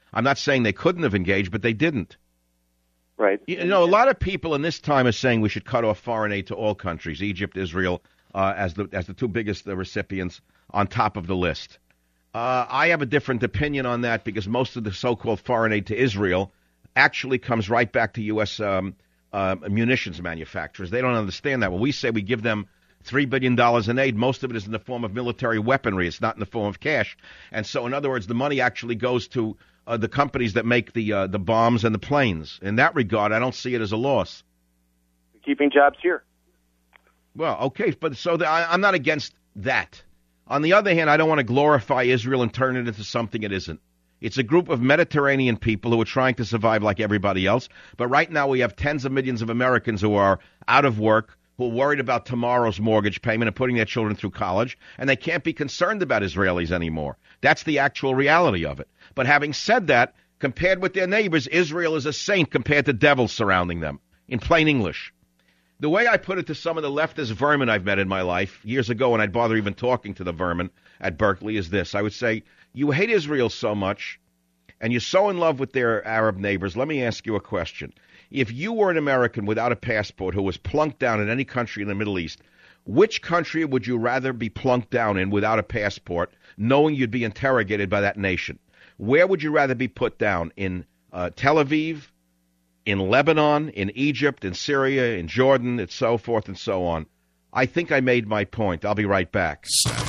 I'm not saying they couldn't have engaged, but they didn't. Right. You know, a lot of people in this time are saying we should cut off foreign aid to all countries, Egypt, Israel, as the two biggest recipients on top of the list. I have a different opinion on that because most of the so-called foreign aid to Israel actually comes right back to U.S. Munitions manufacturers. They don't understand that. When we say we give them $3 billion in aid, most of it is in the form of military weaponry. It's not in the form of cash. And so, in other words, the money actually goes to the companies that make the bombs and the planes. In that regard, I don't see it as a loss. Keeping jobs here. Well, okay, but I'm not against that. On the other hand, I don't want to glorify Israel and turn it into something it isn't. It's a group of Mediterranean people who are trying to survive like everybody else. But right now we have tens of millions of Americans who are out of work, who are worried about tomorrow's mortgage payment and putting their children through college, and they can't be concerned about Israelis anymore. That's the actual reality of it. But having said that, compared with their neighbors, Israel is a saint compared to devils surrounding them, in plain English. The way I put it to some of the leftist vermin I've met in my life, years ago when I'd bother even talking to the vermin at Berkeley, is this. I would say, you hate Israel so much, and you're so in love with their Arab neighbors, let me ask you a question. If you were an American without a passport who was plunked down in any country in the Middle East, which country would you rather be plunked down in without a passport, knowing you'd be interrogated by that nation? Where would you rather be put down? In Tel Aviv, in Lebanon, in Egypt, in Syria, in Jordan, and so forth and so on? I think I made my point. I'll be right back.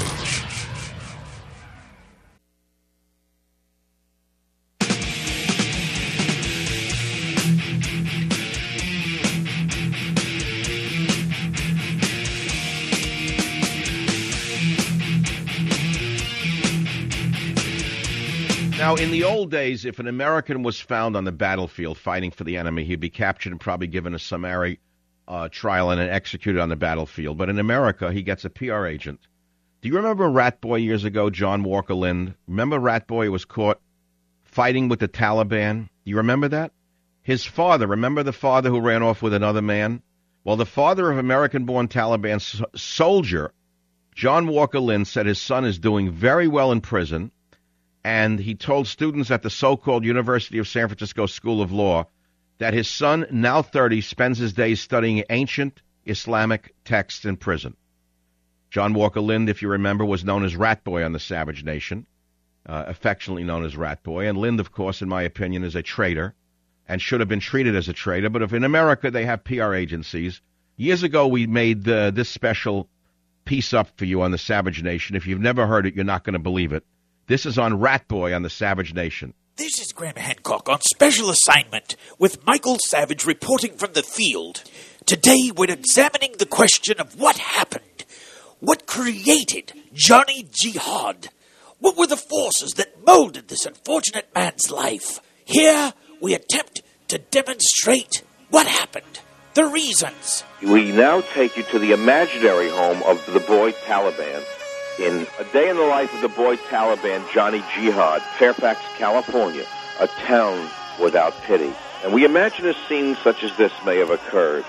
Now, in the old days, if an American was found on the battlefield fighting for the enemy, he'd be captured and probably given a summary trial and then executed on the battlefield. But in America, he gets a PR agent. Do you remember Rat Boy years ago, John Walker Lind? Remember Rat Boy was caught fighting with the Taliban? Do you remember that? His father, remember the father who ran off with another man? Well, the father of American-born Taliban soldier, John Walker Lind, said his son is doing very well in prison. And he told students at the so-called University of San Francisco School of Law that his son, now 30, spends his days studying ancient Islamic texts in prison. John Walker Lind, if you remember, was known as Rat Boy on the Savage Nation, affectionately known as Rat Boy. And Lind, of course, in my opinion, is a traitor and should have been treated as a traitor. But if in America they have PR agencies, years ago we made this special piece up for you on the Savage Nation. If you've never heard it, you're not going to believe it. This is on Rat Boy on the Savage Nation. This is Graham Hancock on special assignment with Michael Savage reporting from the field. Today we're examining the question of what happened. What created Johnny Jihad? What were the forces that molded this unfortunate man's life? Here we attempt to demonstrate what happened, the reasons. We now take you to the imaginary home of the boy Taliban. In A Day in the Life of the Boy Taliban, Johnny Jihad, Fairfax, California, a town without pity. And we imagine a scene such as this may have occurred.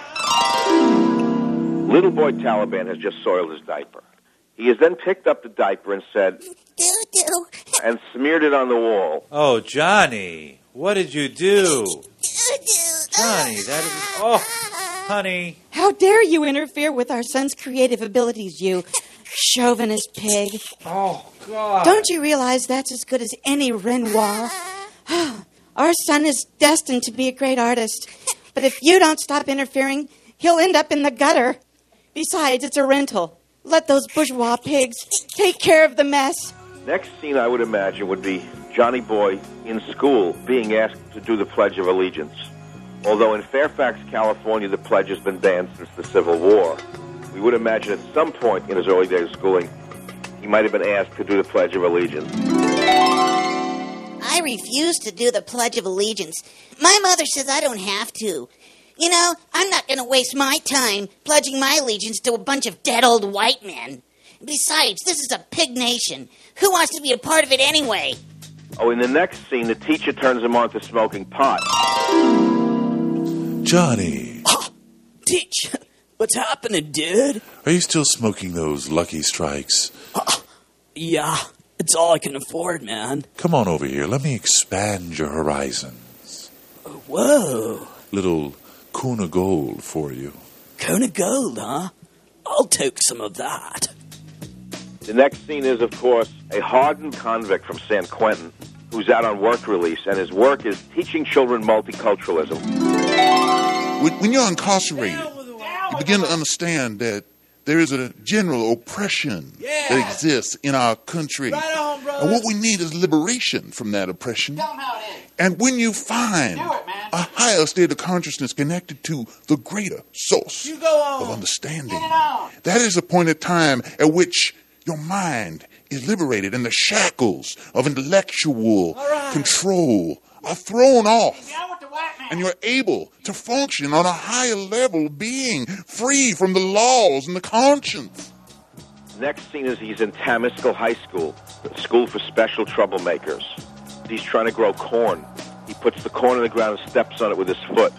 Little boy Taliban has just soiled his diaper. He has then picked up the diaper and said, "Doo-doo," and smeared it on the wall. Oh, Johnny, what did you do? Johnny, that is... Oh, honey. How dare you interfere with our son's creative abilities, you chauvinist pig. Oh, God. Don't you realize that's as good as any Renoir? Our son is destined to be a great artist. But if you don't stop interfering, he'll end up in the gutter. Besides, it's a rental. Let those bourgeois pigs take care of the mess. Next scene I would imagine would be Johnny Boy in school being asked to do the Pledge of Allegiance. Although in Fairfax, California, the pledge has been banned since the Civil War, we would imagine at some point in his early days of schooling, he might have been asked to do the Pledge of Allegiance. I refuse to do the Pledge of Allegiance. My mother says I don't have to. You know, I'm not going to waste my time pledging my allegiance to a bunch of dead old white men. Besides, this is a pig nation. Who wants to be a part of it anyway? Oh, in the next scene, the teacher turns him on to smoking pot. Johnny. Teach, what's happening, dude? Are you still smoking those Lucky Strikes? Yeah, It's all I can afford, man. Come on over here. Let me expand your horizons. Whoa. Little Kuna Gold for you. Kuna Gold, huh? I'll take some of that. The next scene is, of course, a hardened convict from San Quentin who's out on work release, and his work is teaching children multiculturalism. When you're incarcerated, you begin to understand that there is a general oppression that exists in our country. Right on, brother. And what we need is liberation from that oppression. Tell 'em how it is. And when you find a higher state of consciousness connected to the greater source of understanding, that is a point of time at which your mind is liberated and the shackles of intellectual control are thrown off. And you're able to function on a higher level, being free from the laws and the conscience. Next scene is he's in Tamiskal High School, the school for special troublemakers. He's trying to grow corn. He puts the corn in the ground and steps on it with his foot.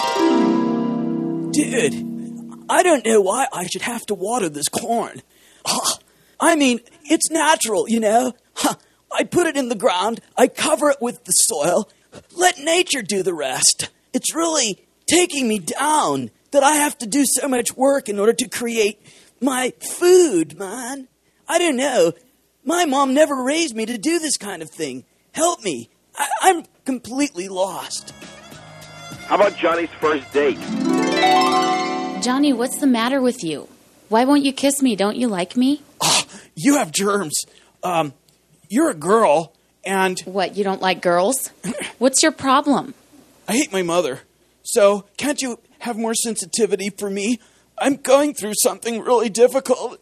Dude, I don't know why I should have to water this corn. I mean, it's natural, you know? I put it in the ground, I cover it with the soil, let nature do the rest. It's really taking me down that I have to do so much work in order to create my food, man. I don't know. My mom never raised me to do this kind of thing. Help me. I'm completely lost. How about Johnny's first date? Johnny, what's the matter with you? Why won't you kiss me? Don't you like me? Oh, you have germs. You're a girl, and... What, you don't like girls? What's your problem? I hate my mother. So, can't you have more sensitivity for me? I'm going through something really difficult.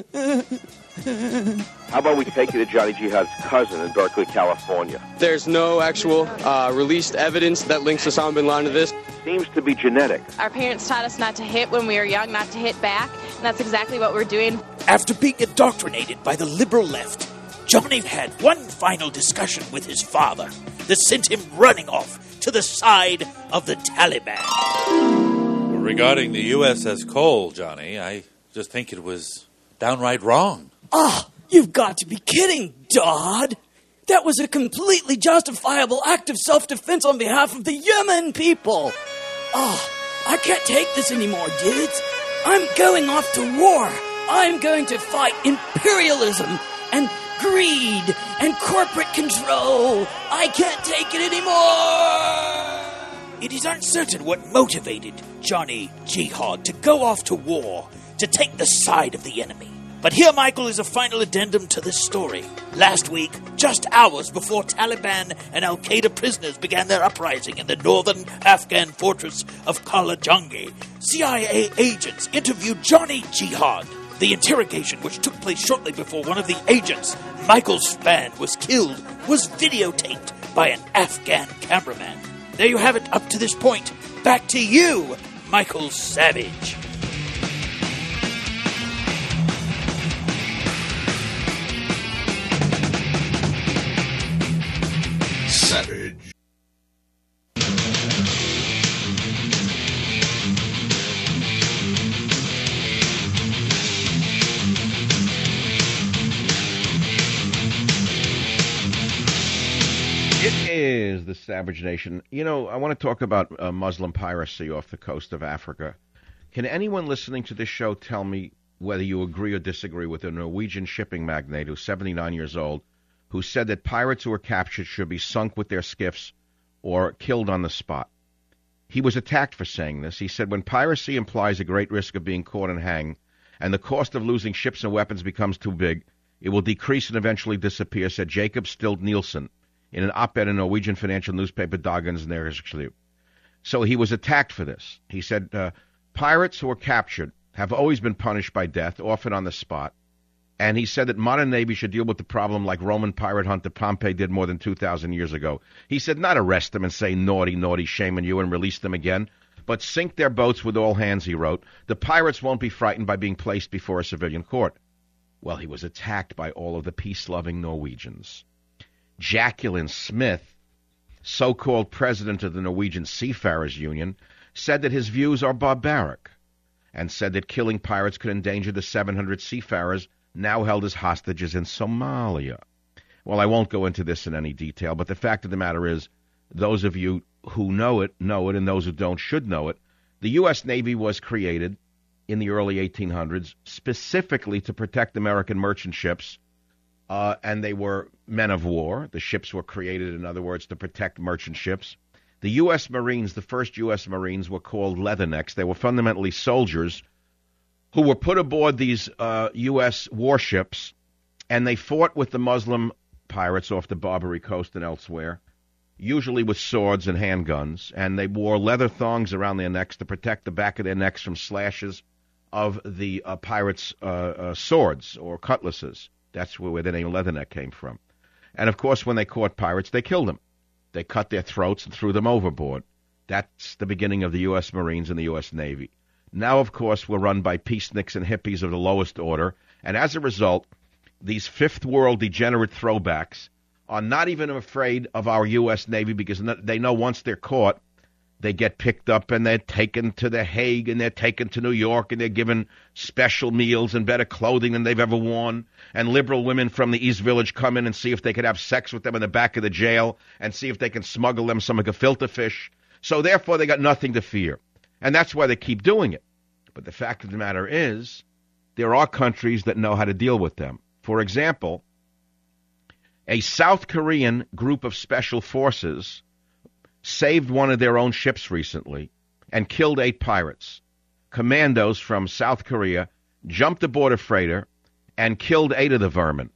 How about we take you to Johnny Jihad's cousin in Berkeley, California? There's no actual released evidence that links Osama bin Laden to this. Seems to be genetic. Our parents taught us not to hit when we were young, not to hit back, and that's exactly what we're doing. After being indoctrinated by the liberal left, Johnny had one final discussion with his father that sent him running off to the side of the Taliban. Regarding the USS Cole, Johnny, I just think it was downright wrong. You've got to be kidding, Dodd. That was a completely justifiable act of self-defense on behalf of the Yemen people. I can't take this anymore, dudes. I'm going off to war. I'm going to fight imperialism and greed and corporate control. I can't take it anymore. It is uncertain what motivated Johnny Jihad to go off to war, to take the side of the enemy. But here, Michael, is a final addendum to this story. Last week, just hours before Taliban and Al-Qaeda prisoners began their uprising in the northern Afghan fortress of Kalajangi, CIA agents interviewed Johnny Jihad. The interrogation, which took place shortly before one of the agents, Michael Spann, was killed, was videotaped by an Afghan cameraman. There you have it up to this point. Back to you, Michael Savage. Savage. It is the Savage Nation. You know, I want to talk about Muslim piracy off the coast of Africa. Can anyone listening to this show tell me whether you agree or disagree with a Norwegian shipping magnate who's 79 years old, who said that pirates who are captured should be sunk with their skiffs or killed on the spot? He was attacked for saying this. He said, when piracy implies a great risk of being caught and hanged, and the cost of losing ships and weapons becomes too big, it will decrease and eventually disappear, said Jacob Stilt Nielsen in an op-ed in Norwegian financial newspaper Dagens Næringsliv. So he was attacked for this. He said, pirates who are captured have always been punished by death, often on the spot. And he said that modern Navy should deal with the problem like Roman pirate hunter Pompey did more than 2,000 years ago. He said not arrest them and say, naughty, naughty, shame on you, and release them again, but sink their boats with all hands, he wrote. The pirates won't be frightened by being placed before a civilian court. Well, he was attacked by all of the peace-loving Norwegians. Jacqueline Smith, so-called president of the Norwegian Seafarers Union, said that his views are barbaric and said that killing pirates could endanger the 700 seafarers now held as hostages in Somalia. Well, I won't go into this in any detail, but the fact of the matter is, those of you who know it, and those who don't should know it. The U.S. Navy was created in the early 1800s specifically to protect American merchant ships, and they were men of war. The ships were created, in other words, to protect merchant ships. The U.S. Marines, the first U.S. Marines, were called leathernecks. They were fundamentally soldiers who were put aboard these U.S. warships, and they fought with the Muslim pirates off the Barbary Coast and elsewhere, usually with swords and handguns, and they wore leather thongs around their necks to protect the back of their necks from slashes of the pirates' swords or cutlasses. That's where the name Leatherneck came from. And, of course, when they caught pirates, they killed them. They cut their throats and threw them overboard. That's the beginning of the U.S. Marines and the U.S. Navy. Now, of course, we're run by peaceniks and hippies of the lowest order, and as a result, these fifth world degenerate throwbacks are not even afraid of our U.S. Navy because they know once they're caught, they get picked up and they're taken to The Hague and they're taken to New York and they're given special meals and better clothing than they've ever worn. And liberal women from the East Village come in and see if they could have sex with them in the back of the jail and see if they can smuggle them some gefilte fish. So therefore, they got nothing to fear. And that's why they keep doing it. But the fact of the matter is, there are countries that know how to deal with them. For example, a South Korean group of special forces saved one of their own ships recently and killed 8 pirates. Commandos from South Korea jumped aboard a freighter and killed 8 of the vermin.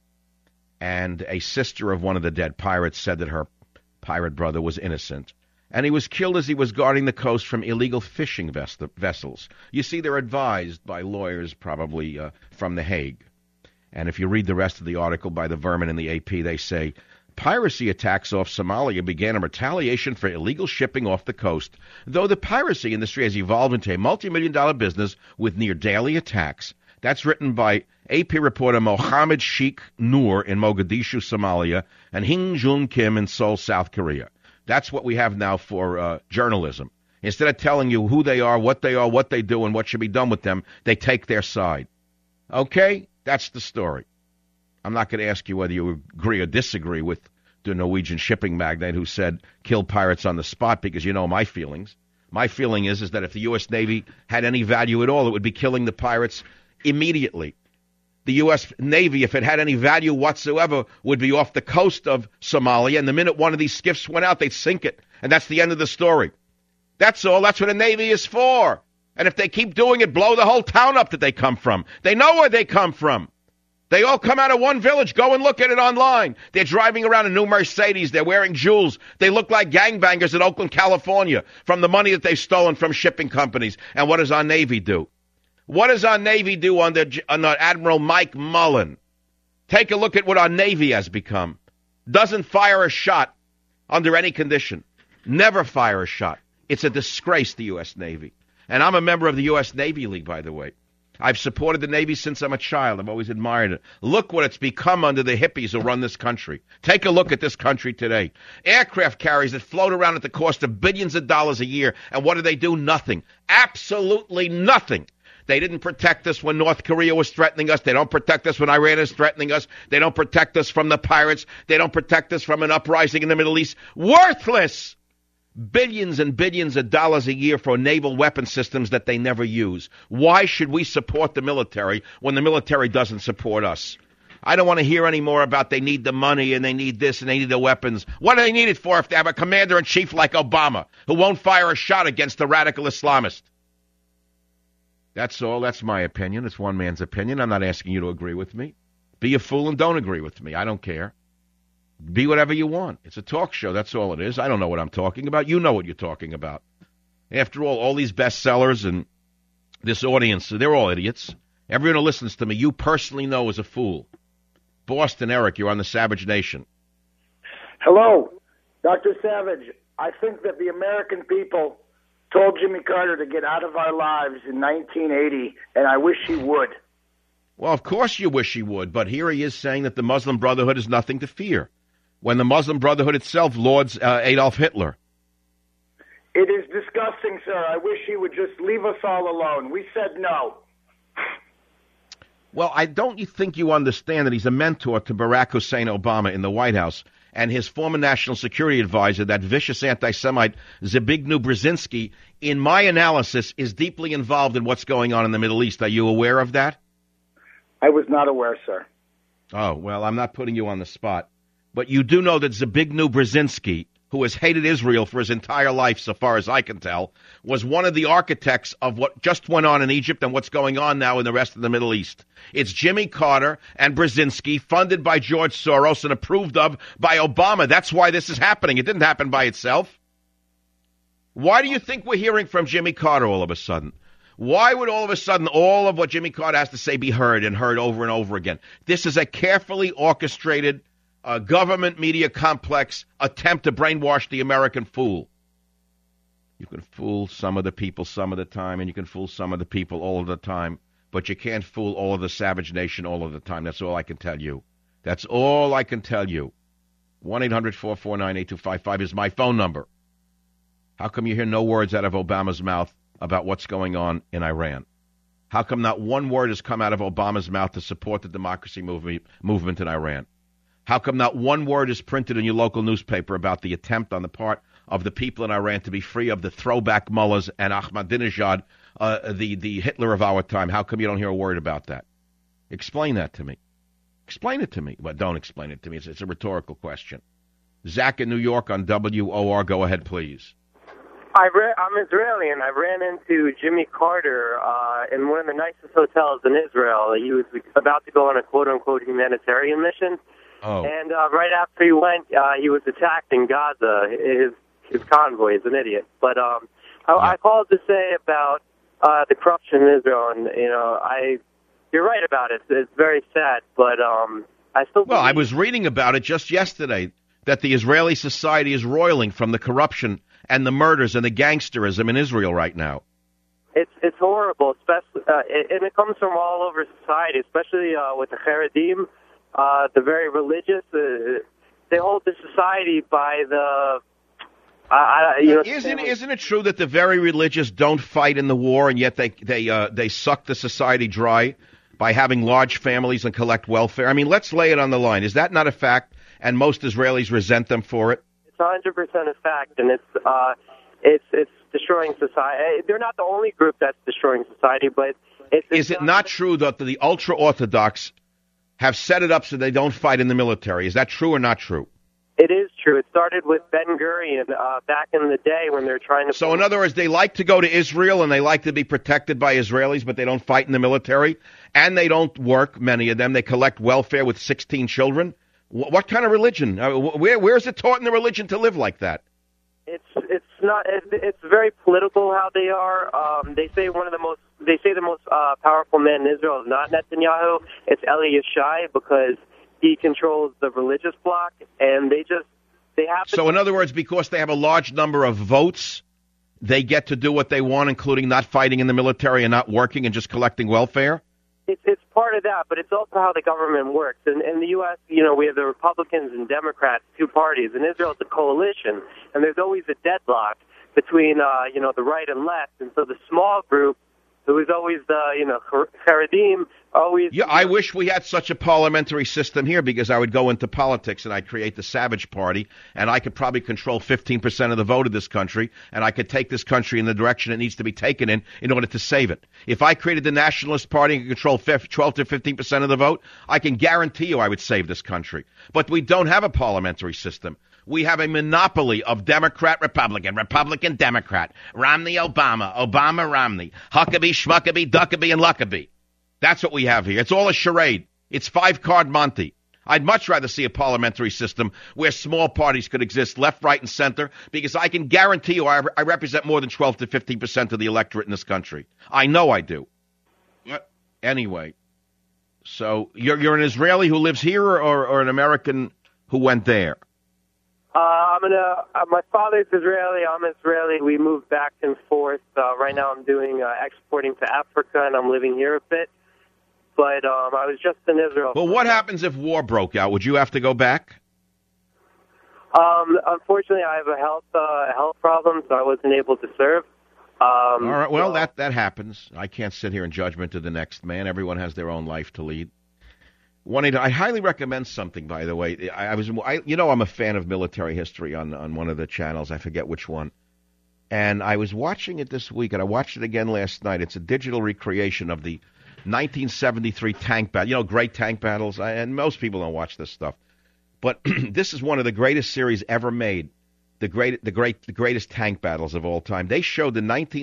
And a sister of one of the dead pirates said that her pirate brother was innocent. And he was killed as he was guarding the coast from illegal fishing vessels. You see, they're advised by lawyers probably from The Hague. And if you read the rest of the article by the vermin in the AP, they say, piracy attacks off Somalia began in retaliation for illegal shipping off the coast, though the piracy industry has evolved into a multi-million-dollar business with near-daily attacks. That's written by AP reporter Mohammed Sheikh Noor in Mogadishu, Somalia, and Hing Jun Kim in Seoul, South Korea. That's what we have now for journalism. Instead of telling you who they are, what they do, and what should be done with them, they take their side. Okay? That's the story. I'm not going to ask you whether you agree or disagree with the Norwegian shipping magnate who said kill pirates on the spot, because you know my feelings. My feeling is that if the U.S. Navy had any value at all, it would be killing the pirates immediately. The U.S. Navy, if it had any value whatsoever, would be off the coast of Somalia, and the minute one of these skiffs went out, they'd sink it. And that's the end of the story. That's all. That's what a Navy is for. And if they keep doing it, blow the whole town up that they come from. They know where they come from. They all come out of one village. Go and look at it online. They're driving around in new Mercedes. They're wearing jewels. They look like gangbangers in Oakland, California, from the money that they've stolen from shipping companies. And what does our Navy do? What does our Navy do under Admiral Mike Mullen? Take a look at what our Navy has become. Doesn't fire a shot under any condition. Never fire a shot. It's a disgrace, the U.S. Navy. And I'm a member of the U.S. Navy League, by the way. I've supported the Navy since I'm a child. I've always admired it. Look what it's become under the hippies who run this country. Take a look at this country today. Aircraft carriers that float around at the cost of billions of dollars a year. And what do? Nothing. Absolutely nothing. They didn't protect us when North Korea was threatening us. They don't protect us when Iran is threatening us. They don't protect us from the pirates. They don't protect us from an uprising in the Middle East. Worthless! Billions and billions of dollars a year for naval weapon systems that they never use. Why should we support the military when the military doesn't support us? I don't want to hear any more about they need the money and they need this and they need the weapons. What do they need it for if they have a commander-in-chief like Obama who won't fire a shot against the radical Islamist? That's all. That's my opinion. It's one man's opinion. I'm not asking you to agree with me. Be a fool and don't agree with me. I don't care. Be whatever you want. It's a talk show. That's all it is. I don't know what I'm talking about. You know what you're talking about. After all these bestsellers and this audience, they're all idiots. Everyone who listens to me, you personally know is a fool. Boston, Eric, you're on the Savage Nation. Hello, Dr. Savage. I think that the American people told Jimmy Carter to get out of our lives in 1980, and I wish he would. Well, of course you wish he would, but here he is saying that the Muslim Brotherhood is nothing to fear, when the Muslim Brotherhood itself lauds Adolf Hitler. It is disgusting, sir. I wish he would just leave us all alone. We said no. Well, don't you think you understand that he's a mentor to Barack Hussein Obama in the White House, and his former national security advisor, that vicious anti-Semite Zbigniew Brzezinski, in my analysis, is deeply involved in what's going on in the Middle East. Are you aware of that? I was not aware, sir. Oh, well, I'm not putting you on the spot. But you do know that Zbigniew Brzezinski, who has hated Israel for his entire life, so far as I can tell, was one of the architects of what just went on in Egypt and what's going on now in the rest of the Middle East. It's Jimmy Carter and Brzezinski, funded by George Soros and approved of by Obama. That's why this is happening. It didn't happen by itself. Why do you think we're hearing from Jimmy Carter all of a sudden? Why would all of a sudden all of what Jimmy Carter has to say be heard and heard over and over again? This is a carefully orchestrated government media complex attempt to brainwash the American fool. You can fool some of the people some of the time, and you can fool some of the people all of the time, but you can't fool all of the savage nation all of the time. That's all I can tell you. That's all I can tell you. 1-800-449-8255 is my phone number. How come you hear no words out of Obama's mouth about what's going on in Iran? How come not one word has come out of Obama's mouth to support the democracy movement in Iran? How come not one word is printed in your local newspaper about the attempt on the part of the people in Iran to be free of the throwback mullahs and Ahmadinejad, the Hitler of our time? How come you don't hear a word about that? Explain that to me. Explain it to me. Well, don't explain it to me. It's a rhetorical question. Zach in New York on WOR. Go ahead, please. I'm Israeli, and I ran into Jimmy Carter in one of the nicest hotels in Israel. He was about to go on a quote-unquote humanitarian mission. Oh. And right after he went, he was attacked in Gaza. His convoy is an idiot. But I called to say about the corruption in Israel, and you're right about it. It's very sad, but I still. Well, I was reading about it just yesterday that the Israeli society is roiling from the corruption and the murders and the gangsterism in Israel right now. It's horrible, especially, and it comes from all over society, especially with the Haredim. The very religious, they hold the society by the. Isn't it true that the very religious don't fight in the war, and yet they suck the society dry by having large families and collect welfare? I mean, let's lay it on the line. Is that not a fact? And most Israelis resent them for it. It's 100% a fact, and it's destroying society. They're not the only group that's destroying society, but is it not true that the ultra-Orthodox have set it up so they don't fight in the military? Is that true or not true? It is true. It started with Ben-Gurion back in the day when they're trying to... So in other words, they like to go to Israel and they like to be protected by Israelis, but they don't fight in the military, and they don't work, many of them. They collect welfare with 16 children. What kind of religion? Where is it taught in the religion to live like that? It's not. It's very political how they are. They say the most powerful man in Israel is not Netanyahu. It's Eli Yishai, because he controls the religious bloc, and they have to. So in other words, because they have a large number of votes, they get to do what they want, including not fighting in the military and not working and just collecting welfare? It's part of that, but it's also how the government works. In the U.S., we have the Republicans and Democrats, two parties. In Israel, it's a coalition, and there's always a deadlock between, the right and left. And so the small group, who is always the, Haredim, always... Yeah, I wish we had such a parliamentary system here, because I would go into politics and I'd create the Savage Party, and I could probably control 15% of the vote of this country, and I could take this country in the direction it needs to be taken in order to save it. If I created the Nationalist Party and could control 12 to 15% of the vote, I can guarantee you I would save this country. But we don't have a parliamentary system. We have a monopoly of Democrat, Republican, Republican, Democrat, Romney, Obama, Obama, Romney, Huckabee, Schmuckabee, Duckabee, and Luckabee. That's what we have here. It's all a charade. It's five-card Monty. I'd much rather see a parliamentary system where small parties could exist left, right, and center, because I can guarantee you I represent more than 12 to 15% of the electorate in this country. I know I do. Anyway, so you're an Israeli who lives here, or an American who went there? My father's Israeli. I'm Israeli. We moved back and forth. Right now I'm doing exporting to Africa, and I'm living here a bit. But I was just in Israel. Well, what happens if war broke out? Would you have to go back? Unfortunately, I have a health problem, so I wasn't able to serve. All right. Well, that happens. I can't sit here in judgment of the next man. Everyone has their own life to lead. Juanita, I highly recommend something, by the way. I'm a fan of military history on one of the channels. I forget which one. And I was watching it this week, and I watched it again last night. It's a digital recreation of the 1973 tank battle. Great tank battles. And most people don't watch this stuff. But this is one of the greatest series ever made. The greatest tank battles of all time. They showed the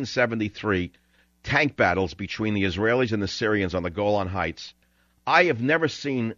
1973 tank battles between the Israelis and the Syrians on the Golan Heights. I have never seen,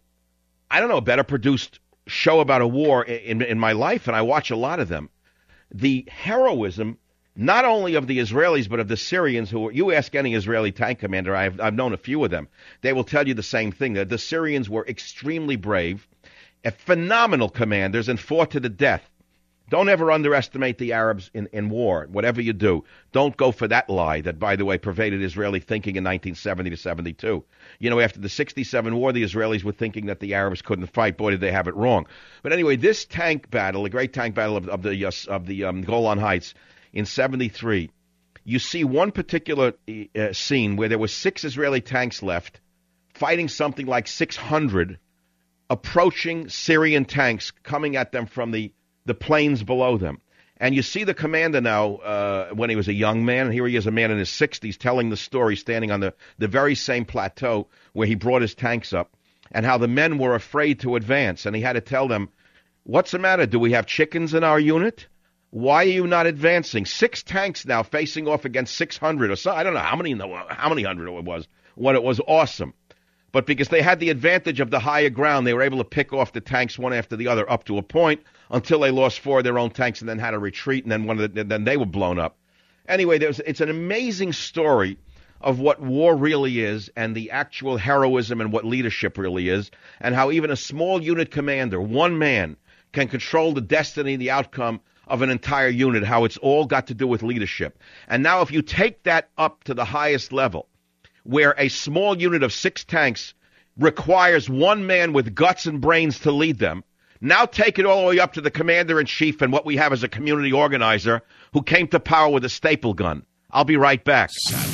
a better produced show about a war in my life, and I watch a lot of them. The heroism, not only of the Israelis, but of the Syrians, you ask any Israeli tank commander, I've known a few of them, they will tell you the same thing, that the Syrians were extremely brave, phenomenal commanders, and fought to the death. Don't ever underestimate the Arabs in war. Whatever you do, don't go for that lie that, by the way, pervaded Israeli thinking in 1970 to 72. After the 67 war, the Israelis were thinking that the Arabs couldn't fight. Boy, did they have it wrong. But anyway, this tank battle, the great tank battle of the Golan Heights in 73, you see one particular scene where there were 6 Israeli tanks left, fighting something like 600 approaching Syrian tanks coming at them from the plains below them. And you see the commander now, when he was a young man, and here he is, a man in his 60s, telling the story, standing on the very same plateau where he brought his tanks up, and how the men were afraid to advance. And he had to tell them, what's the matter? Do we have chickens in our unit? Why are you not advancing? 6 tanks now facing off against 600 or so. I don't know how many hundred it was. It was awesome. But because they had the advantage of the higher ground, they were able to pick off the tanks one after the other up to a point until they lost 4 of their own tanks and then had to retreat, and then they were blown up. Anyway, it's an amazing story of what war really is and the actual heroism and what leadership really is, and how even a small unit commander, one man, can control the destiny, the outcome of an entire unit, how it's all got to do with leadership. And now if you take that up to the highest level, where a small unit of 6 tanks requires one man with guts and brains to lead them, now take it all the way up to the commander-in-chief and what we have as a community organizer who came to power with a staple gun. I'll be right back.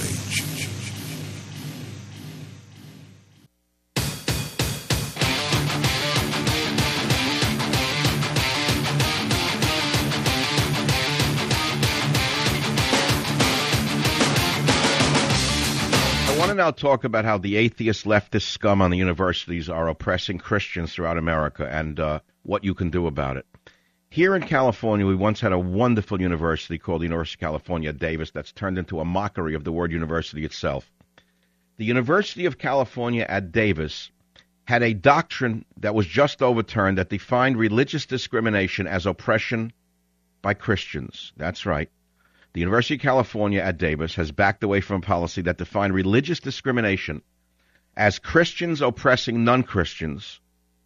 I want to now talk about how the atheist leftist scum on the universities are oppressing Christians throughout America and what you can do about it. Here in California, we once had a wonderful university called the University of California, Davis, that's turned into a mockery of the word university itself. The University of California at Davis had a doctrine that was just overturned that defined religious discrimination as oppression by Christians. That's right. The University of California at Davis has backed away from a policy that defined religious discrimination as Christians oppressing non-Christians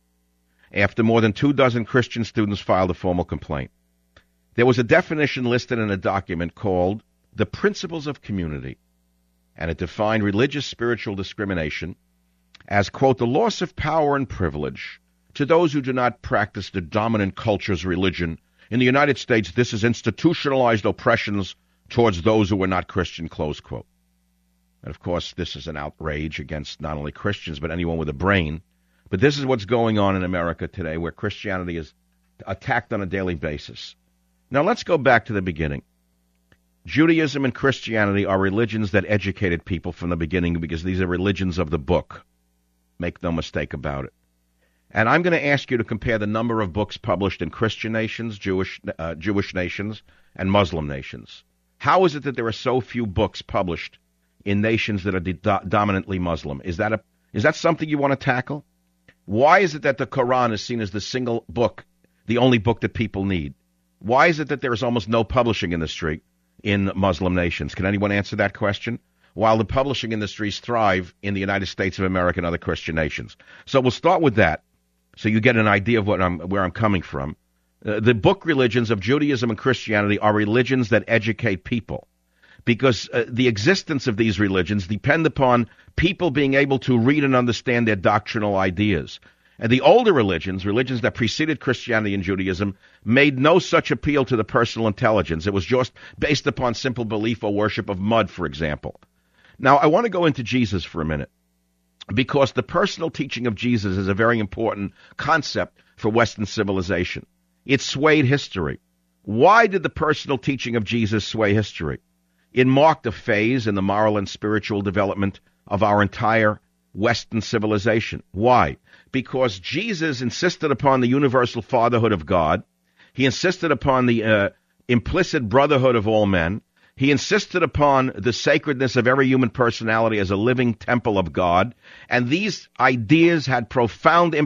after more than 24 Christian students filed a formal complaint. There was a definition listed in a document called The Principles of Community, and it defined religious spiritual discrimination as, quote, the loss of power and privilege to those who do not practice the dominant culture's religion. In the United States, this is institutionalized oppressions towards those who are not Christian, close quote. And, of course, this is an outrage against not only Christians, but anyone with a brain. But this is what's going on in America today, where Christianity is attacked on a daily basis. Now, let's go back to the beginning. Judaism and Christianity are religions that educated people from the beginning because these are religions of the book. Make no mistake about it. And I'm going to ask you to compare the number of books published in Christian nations, Jewish nations, and Muslim nations. How is it that there are so few books published in nations that are dominantly Muslim? Is that something you want to tackle? Why is it that the Quran is seen as the single book, the only book that people need? Why is it that there is almost no publishing industry in Muslim nations? Can anyone answer that question? While the publishing industries thrive in the United States of America and other Christian nations. So we'll start with that, so you get an idea of where I'm coming from. The book religions of Judaism and Christianity are religions that educate people, because the existence of these religions depend upon people being able to read and understand their doctrinal ideas. And the older religions that preceded Christianity and Judaism, made no such appeal to the personal intelligence. It was just based upon simple belief or worship of mud, for example. Now, I want to go into Jesus for a minute, because the personal teaching of Jesus is a very important concept for Western civilization. It swayed history. Why did the personal teaching of Jesus sway history? It marked a phase in the moral and spiritual development of our entire Western civilization. Why? Because Jesus insisted upon the universal fatherhood of God. He insisted upon the implicit brotherhood of all men. He insisted upon the sacredness of every human personality as a living temple of God. And these ideas had a profound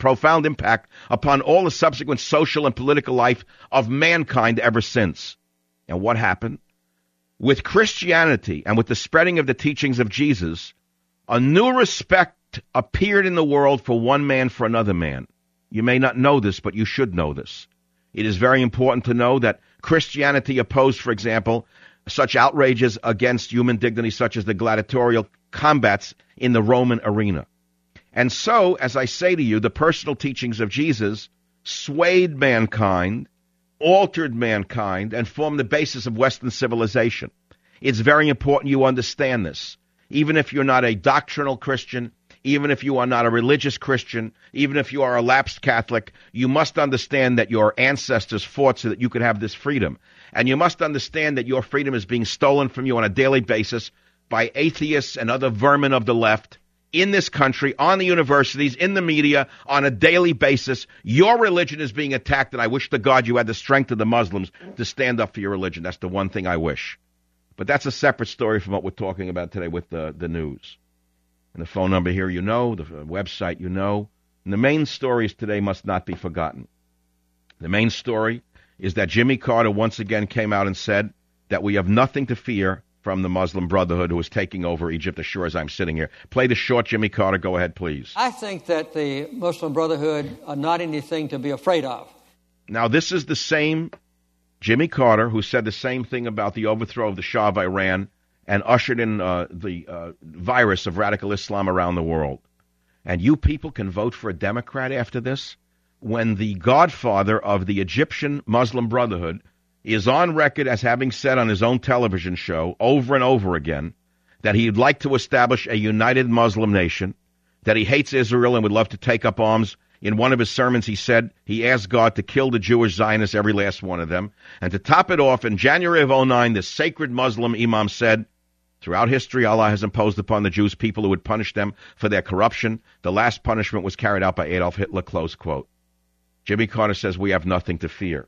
impact upon all the subsequent social and political life of mankind ever since. And what happened? With Christianity and with the spreading of the teachings of Jesus, a new respect appeared in the world for one man for another man. You may not know this, but you should know this. It is very important to know that Christianity opposed, for example, such outrages against human dignity such as the gladiatorial combats in the Roman arena. And so, as I say to you, the personal teachings of Jesus swayed mankind, altered mankind, and formed the basis of Western civilization. It's very important you understand this. Even if you're not a doctrinal Christian, even if you are not a religious Christian, even if you are a lapsed Catholic, you must understand that your ancestors fought so that you could have this freedom. And you must understand that your freedom is being stolen from you on a daily basis by atheists and other vermin of the left in this country, on the universities, in the media, on a daily basis. Your religion is being attacked, and I wish to God you had the strength of the Muslims to stand up for your religion. That's the one thing I wish. But that's a separate story from what we're talking about today with the news. And the phone number here, you know, the website, you know. And the main stories today must not be forgotten. The main story is that Jimmy Carter once again came out and said that we have nothing to fear from the Muslim Brotherhood who is taking over Egypt as sure as I'm sitting here. Play the short, Jimmy Carter. Go ahead, please. I think that the Muslim Brotherhood are not anything to be afraid of. Now, this is the same Jimmy Carter who said the same thing about the overthrow of the Shah of Iran and ushered in the virus of radical Islam around the world. And you people can vote for a Democrat after this? When the godfather of the Egyptian Muslim Brotherhood is on record as having said on his own television show over and over again that he'd like to establish a united Muslim nation, that he hates Israel and would love to take up arms. In one of his sermons, he said he asked God to kill the Jewish Zionists, every last one of them. And to top it off, in January of 2009, the sacred Muslim imam said, throughout history, Allah has imposed upon the Jews people who would punish them for their corruption. The last punishment was carried out by Adolf Hitler, close quote. Jimmy Carter says we have nothing to fear.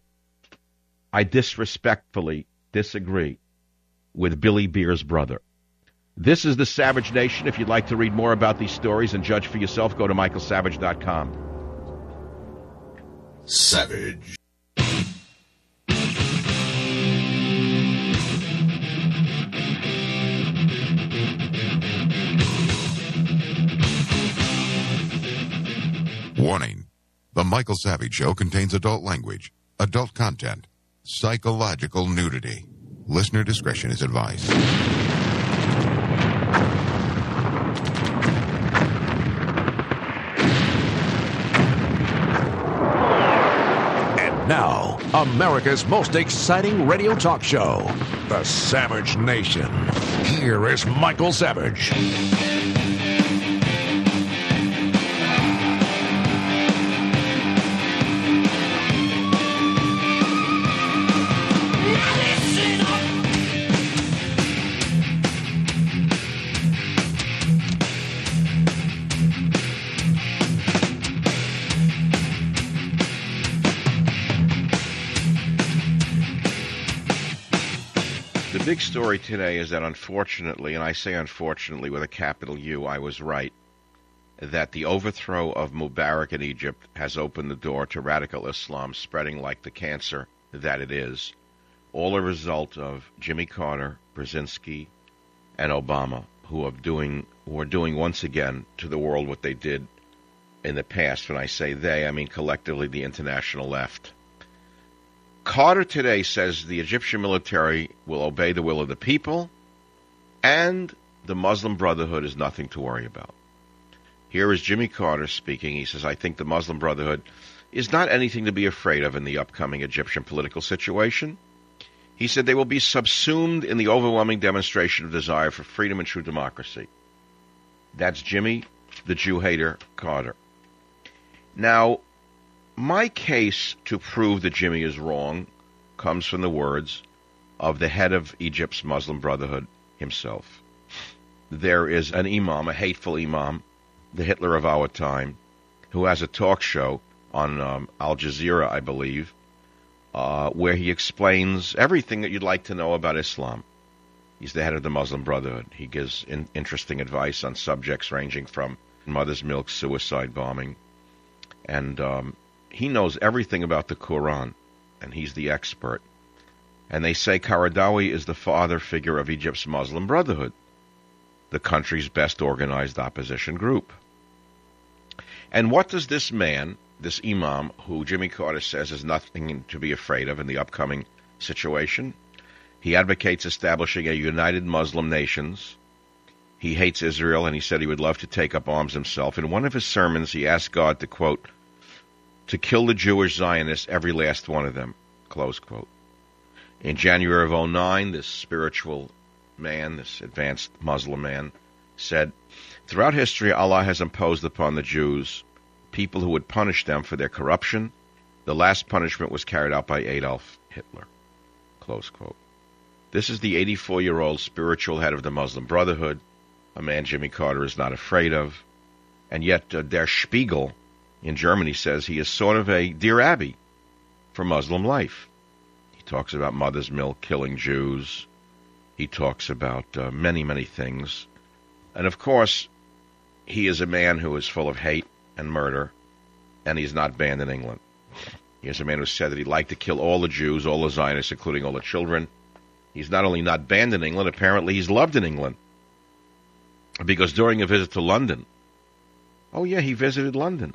I disrespectfully disagree with Billy Beer's brother. This is the Savage Nation. If you'd like to read more about these stories and judge for yourself, go to michaelsavage.com. Savage. Warning. The Michael Savage Show contains adult language, adult content, psychological nudity. Listener discretion is advised. And now, America's most exciting radio talk show, The Savage Nation. Here is Michael Savage. The big story today is that unfortunately, and I say unfortunately with a capital U, I was right, that the overthrow of Mubarak in Egypt has opened the door to radical Islam spreading like the cancer that it is, all a result of Jimmy Carter, Brzezinski, and Obama, who are doing once again to the world what they did in the past. When I say they, I mean collectively the international left. Carter today says the Egyptian military will obey the will of the people, and the Muslim Brotherhood is nothing to worry about. Here is Jimmy Carter speaking. He says, I think the Muslim Brotherhood is not anything to be afraid of in the upcoming Egyptian political situation. He said they will be subsumed in the overwhelming demonstration of desire for freedom and true democracy. That's Jimmy, the Jew-hater, Carter. Now, my case to prove that Jimmy is wrong comes from the words of the head of Egypt's Muslim Brotherhood himself. There is an imam, a hateful imam, the Hitler of our time, who has a talk show on Al Jazeera, I believe, where he explains everything that you'd like to know about Islam. He's the head of the Muslim Brotherhood. He gives interesting advice on subjects ranging from mother's milk, suicide bombing, and he knows everything about the Quran, and he's the expert. And they say Qaradawi is the father figure of Egypt's Muslim Brotherhood, the country's best organized opposition group. And what does this man, this imam, who Jimmy Carter says is nothing to be afraid of in the upcoming situation? He advocates establishing a united Muslim nations. He hates Israel, and he said he would love to take up arms himself. In one of his sermons, he asked God to, quote, to kill the Jewish Zionists, every last one of them, close quote. In January of 2009, this spiritual man, this advanced Muslim man, said, throughout history, Allah has imposed upon the Jews people who would punish them for their corruption. The last punishment was carried out by Adolf Hitler, close quote. This is the 84-year-old spiritual head of the Muslim Brotherhood, a man Jimmy Carter is not afraid of. And yet Der Spiegel in Germany says he is sort of a Dear Abby for Muslim life. He talks about mother's milk killing Jews. He talks about many, many things. And of course, he is a man who is full of hate and murder, and he's not banned in England. He is a man who said that he'd like to kill all the Jews, all the Zionists, including all the children. He's not only not banned in England, apparently he's loved in England. Because during a visit to London, he visited London.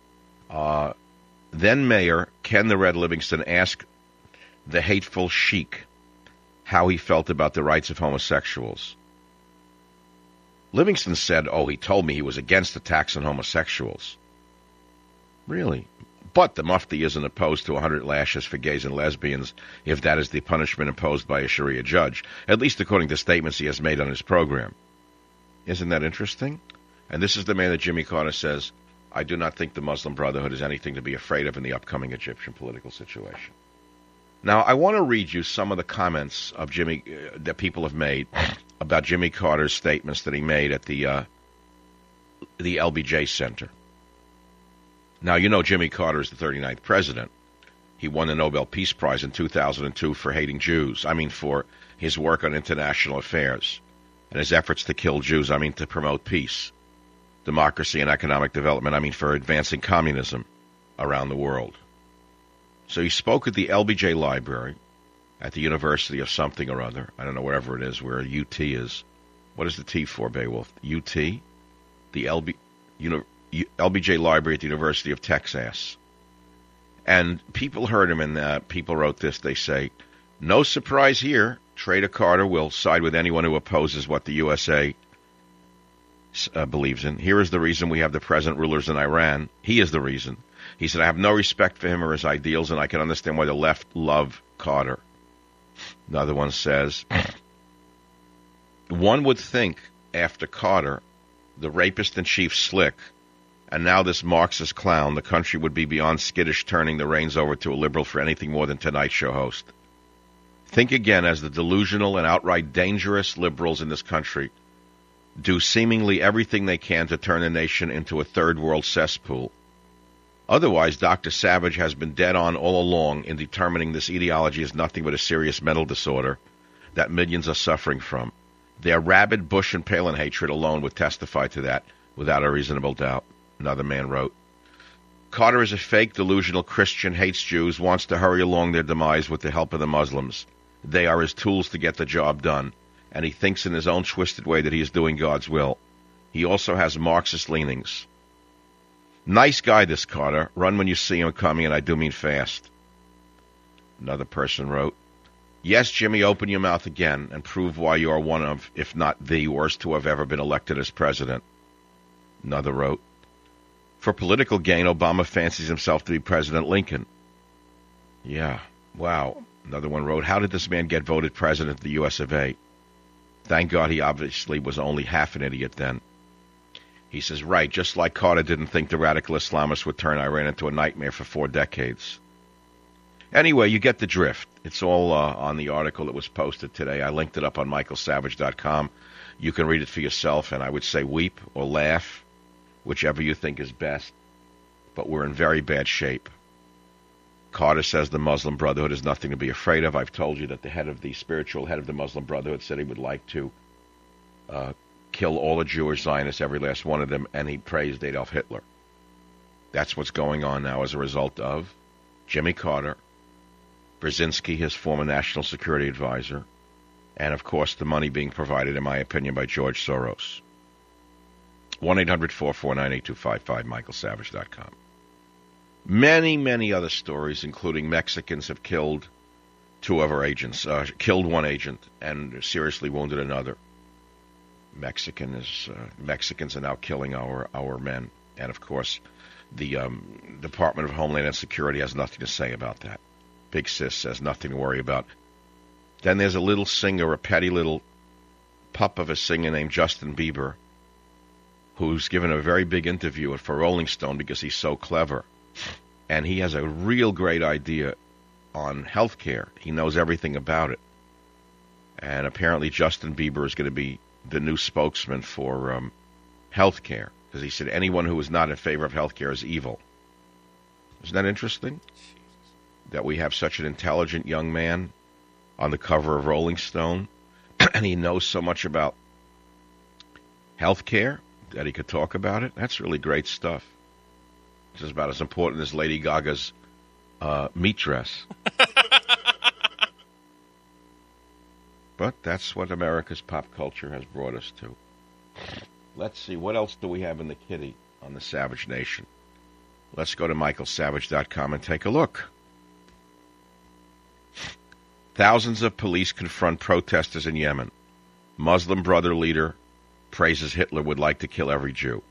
Then Mayor Ken the Red Livingston asked the hateful sheik how he felt about the rights of homosexuals. Livingston said, he told me he was against attacks on homosexuals. Really? But the Mufti isn't opposed to 100 lashes for gays and lesbians if that is the punishment imposed by a Sharia judge, at least according to statements he has made on his program. Isn't that interesting? And this is the man that Jimmy Carter says, I do not think the Muslim Brotherhood is anything to be afraid of in the upcoming Egyptian political situation. Now, I want to read you some of the comments of Jimmy that people have made about Jimmy Carter's statements that he made at the LBJ Center. Now, you know Jimmy Carter is the 39th president. He won the Nobel Peace Prize in 2002 for hating Jews. For his work on international affairs and his efforts to kill Jews. To promote peace, democracy, and economic development. For advancing communism around the world. So he spoke at the LBJ Library at the University of something or other. I don't know, wherever it is, where UT is. What is the T for, Beowulf? UT? The LBJ Library at the University of Texas. And people heard him, and people wrote this. They say, no surprise here. Trader Carter will side with anyone who opposes what the USA believes in. Here is the reason we have the present rulers in Iran. He is the reason. He said, I have no respect for him or his ideals, and I can understand why the left love Carter. Another one says, one would think after Carter, the rapist in chief Slick, and now this Marxist clown, the country would be beyond skittish turning the reins over to a liberal for anything more than Tonight Show host. Think again as the delusional and outright dangerous liberals in this country do seemingly everything they can to turn the nation into a third world cesspool. Otherwise, Dr. Savage has been dead on all along in determining this ideology is nothing but a serious mental disorder that millions are suffering from. Their rabid Bush and Palin hatred alone would testify to that without a reasonable doubt. Another man wrote, Carter is a fake, delusional Christian, hates Jews, wants to hurry along their demise with the help of the Muslims. They are his tools to get the job done, and he thinks in his own twisted way that he is doing God's will. He also has Marxist leanings. Nice guy, this Carter. Run when you see him coming, and I do mean fast. Another person wrote, yes, Jimmy, open your mouth again and prove why you are one of, if not the worst to have ever been elected as president. Another wrote, For political gain, Obama fancies himself to be President Lincoln. Yeah, wow. Another one wrote, how did this man get voted president of the U.S. of A.? Thank God he obviously was only half an idiot then. He says, right, just like Carter didn't think the radical Islamists would turn Iran into a nightmare for 4 decades. Anyway, you get the drift. It's all on the article that was posted today. I linked it up on michaelsavage.com. You can read it for yourself, and I would say weep or laugh, whichever you think is best. But we're in very bad shape. Carter says the Muslim Brotherhood is nothing to be afraid of. I've told you that the spiritual head of the Muslim Brotherhood said he would like to kill all the Jewish Zionists, every last one of them, and he praised Adolf Hitler. That's what's going on now as a result of Jimmy Carter, Brzezinski, his former national security advisor, and, of course, the money being provided, in my opinion, by George Soros. 1-800-449-8255, michaelsavage.com. Many, many other stories, including Mexicans have killed 2 of our agents, killed 1 agent and seriously wounded another. Mexicans are now killing our men. And, of course, the Department of Homeland Security has nothing to say about that. Big Sis has nothing to worry about. Then there's a little singer, a petty little pup of a singer named Justin Bieber, who's given a very big interview for Rolling Stone because he's so clever. And he has a real great idea on health care. He knows everything about it. And apparently Justin Bieber is going to be the new spokesman for health care, because he said anyone who is not in favor of health care is evil. Isn't that interesting? That we have such an intelligent young man on the cover of Rolling Stone, and he knows so much about health care that he could talk about it. That's really great stuff. It's about as important as Lady Gaga's meat dress. But that's what America's pop culture has brought us to. Let's see, what else do we have in the kitty on the Savage Nation? Let's go to michaelsavage.com and take a look. Thousands of police confront protesters in Yemen. Muslim Brother leader praises Hitler would like to kill every Jew.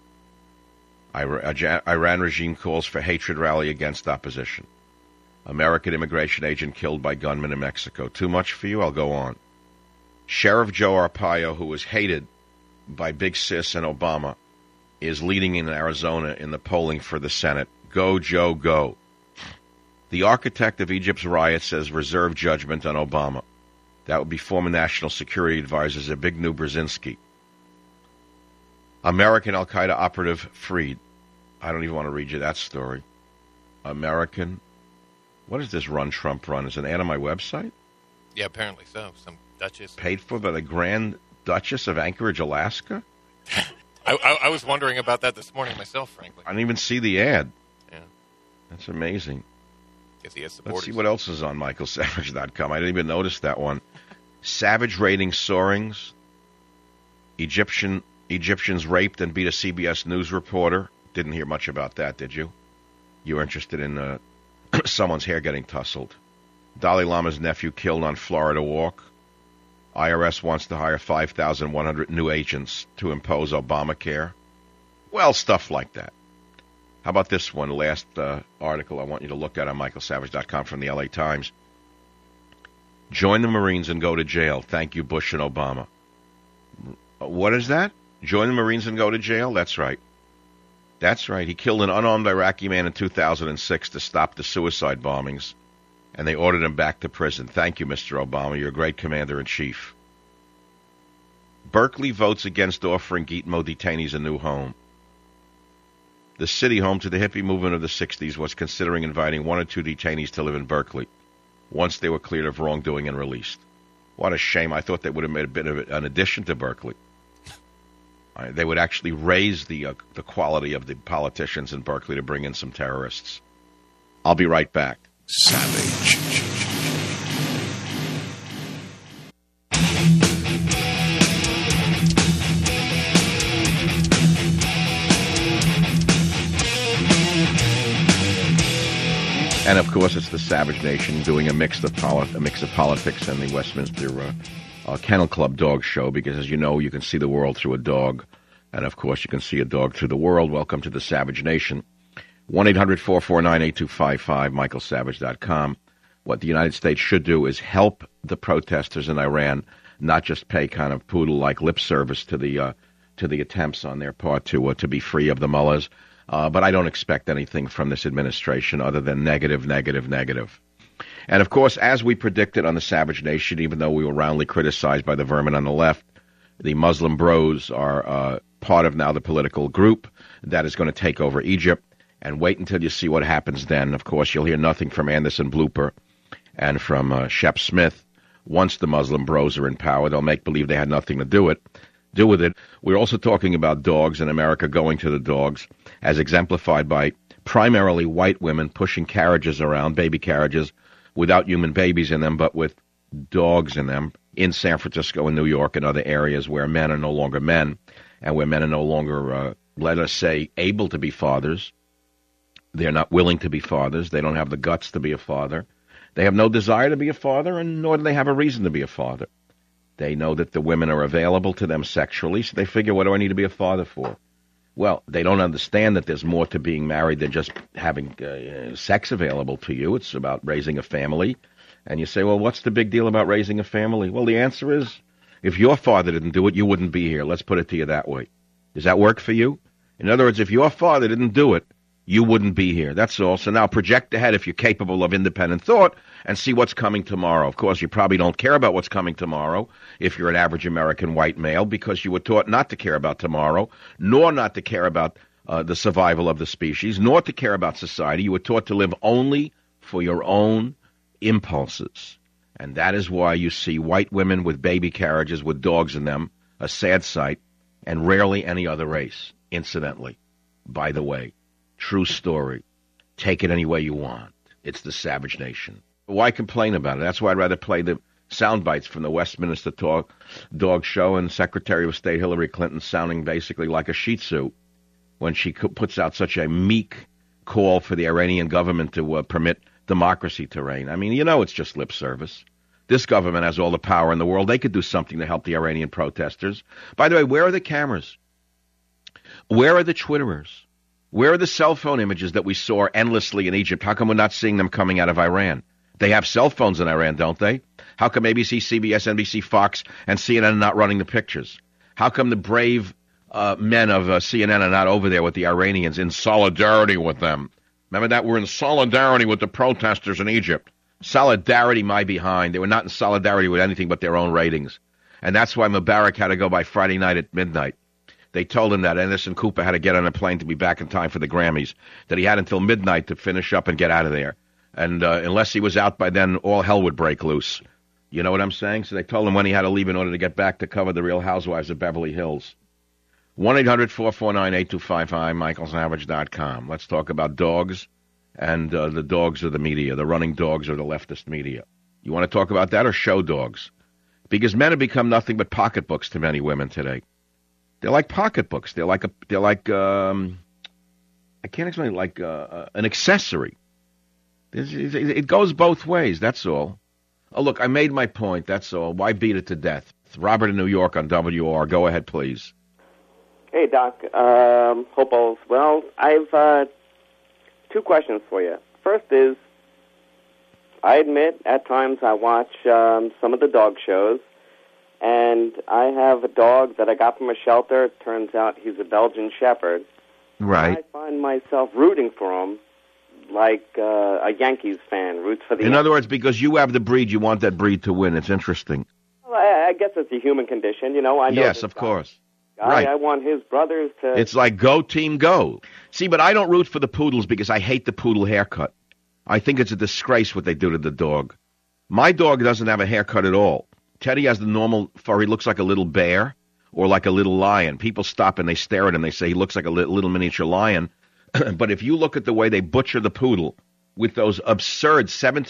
Iran regime calls for hatred rally against opposition. American immigration agent killed by gunman in Mexico. Too much for you? I'll go on. Sheriff Joe Arpaio, who is hated by Big Sis and Obama, is leading in Arizona in the polling for the Senate. Go, Joe, go. The architect of Egypt's riot says reserve judgment on Obama. That would be former National Security Advisor Zbigniew Brzezinski. American al-Qaeda operative freed. I don't even want to read you that story. American. What is this Run Trump Run? Is it an ad on my website? Yeah, apparently so. Some Duchess. Paid for by the Grand Duchess of Anchorage, Alaska? I was wondering about that this morning myself, frankly. I didn't even see the ad. Yeah. That's amazing. Guess he has supporters. Let's see what else is on michaelsavage.com. I didn't even notice that one. Savage rating soarings. Egyptians raped and beat a CBS News reporter. Didn't hear much about that, did you? You were interested in someone's hair getting tousled. Dalai Lama's nephew killed on Florida walk. IRS wants to hire 5,100 new agents to impose Obamacare. Well, stuff like that. How about this one? Last article I want you to look at on michaelsavage.com from the LA Times. Join the Marines and go to jail. Thank you, Bush and Obama. What is that? Join the Marines and go to jail? That's right. That's right. He killed an unarmed Iraqi man in 2006 to stop the suicide bombings, and they ordered him back to prison. Thank you, Mr. Obama. You're a great commander-in-chief. Berkeley votes against offering Gitmo detainees a new home. The city, home to the hippie movement of the 60s, was considering inviting 1 or 2 detainees to live in Berkeley once they were cleared of wrongdoing and released. What a shame. I thought they would have made a bit of an addition to Berkeley. They would actually raise the quality of the politicians in Berkeley to bring in some terrorists. I'll be right back. Savage. And of course, it's the Savage Nation doing a mix of politics and the Westminster Kennel Club dog show, because as you know, you can see the world through a dog. And, of course, you can see a dog through the world. Welcome to the Savage Nation. 1-800-449-8255, michaelsavage.com. What the United States should do is help the protesters in Iran, not just pay kind of poodle-like lip service to the attempts on their part to be free of the mullahs. But I don't expect anything from this administration other than negative, negative, negative. And, of course, as we predicted on the Savage Nation, even though we were roundly criticized by the vermin on the left, the Muslim Bros are part of now the political group that is going to take over Egypt. And wait until you see what happens then. Of course, you'll hear nothing from Anderson Blooper and from Shep Smith. Once the Muslim Bros are in power, they'll make believe they had nothing to do with it. We're also talking about dogs and America going to the dogs, as exemplified by primarily white women pushing carriages around, baby carriages, without human babies in them, but with dogs in them, in San Francisco and New York and other areas where men are no longer men and where men are no longer, let us say, able to be fathers. They're not willing to be fathers. They don't have the guts to be a father. They have no desire to be a father, and nor do they have a reason to be a father. They know that the women are available to them sexually, so they figure, what do I need to be a father for? Well, they don't understand that there's more to being married than just having sex available to you. It's about raising a family. And you say, well, what's the big deal about raising a family? Well, the answer is, if your father didn't do it, you wouldn't be here. Let's put it to you that way. Does that work for you? In other words, if your father didn't do it, you wouldn't be here. That's all. So now project ahead if you're capable of independent thought and see what's coming tomorrow. Of course, you probably don't care about what's coming tomorrow if you're an average American white male, because you were taught not to care about tomorrow, nor not to care about the survival of the species, nor to care about society. You were taught to live only for your own impulses. And that is why you see white women with baby carriages with dogs in them, a sad sight, and rarely any other race, incidentally, by the way. True story. Take it any way you want. It's the Savage Nation. Why complain about it? That's why I'd rather play the sound bites from the Westminster Dog Show and Secretary of State Hillary Clinton sounding basically like a Shih Tzu when she puts out such a meek call for the Iranian government to permit democracy to reign. I mean, you know, it's just lip service. This government has all the power in the world. They could do something to help the Iranian protesters. By the way, where are the cameras? Where are the Twitterers? Where are the cell phone images that we saw endlessly in Egypt? How come we're not seeing them coming out of Iran? They have cell phones in Iran, don't they? How come ABC, CBS, NBC, Fox, and CNN are not running the pictures? How come the brave men of CNN are not over there with the Iranians in solidarity with them? Remember that? We're in solidarity with the protesters in Egypt. Solidarity, my behind. They were not in solidarity with anything but their own ratings. And that's why Mubarak had to go by Friday night at midnight. They told him that Anderson Cooper had to get on a plane to be back in time for the Grammys, that he had until midnight to finish up and get out of there. And unless he was out by then, all hell would break loose. You know what I'm saying? So they told him when he had to leave in order to get back to cover the Real Housewives of Beverly Hills. 1-800-449-8255, michaelsavage.com. Let's talk about dogs and the dogs of the media, the running dogs of the leftist media. You want to talk about that or show dogs? Because men have become nothing but pocketbooks to many women today. They're like pocketbooks. They're like I can't explain it, like an accessory. It goes both ways, that's all. Oh, look, I made my point, that's all. Why beat it to death? Robert in New York on WR. Go ahead, please. Hey, Doc. Hope all's well. I've two questions for you. First is, I admit at times I watch some of the dog shows, and I have a dog that I got from a shelter. It turns out he's a Belgian Shepherd. Right. I find myself rooting for him like a Yankees fan roots for the In other words, because you have the breed, you want that breed to win. It's interesting. Well, I guess it's a human condition. You know, I know yes, of course. Right. I want his brothers to... It's like go, team, go. See, but I don't root for the poodles because I hate the poodle haircut. I think it's a disgrace what they do to the dog. My dog doesn't have a haircut at all. Teddy has the normal fur. He looks like a little bear or like a little lion. People stop and they stare at him. They say he looks like a little miniature lion. But if you look at the way they butcher the poodle with those absurd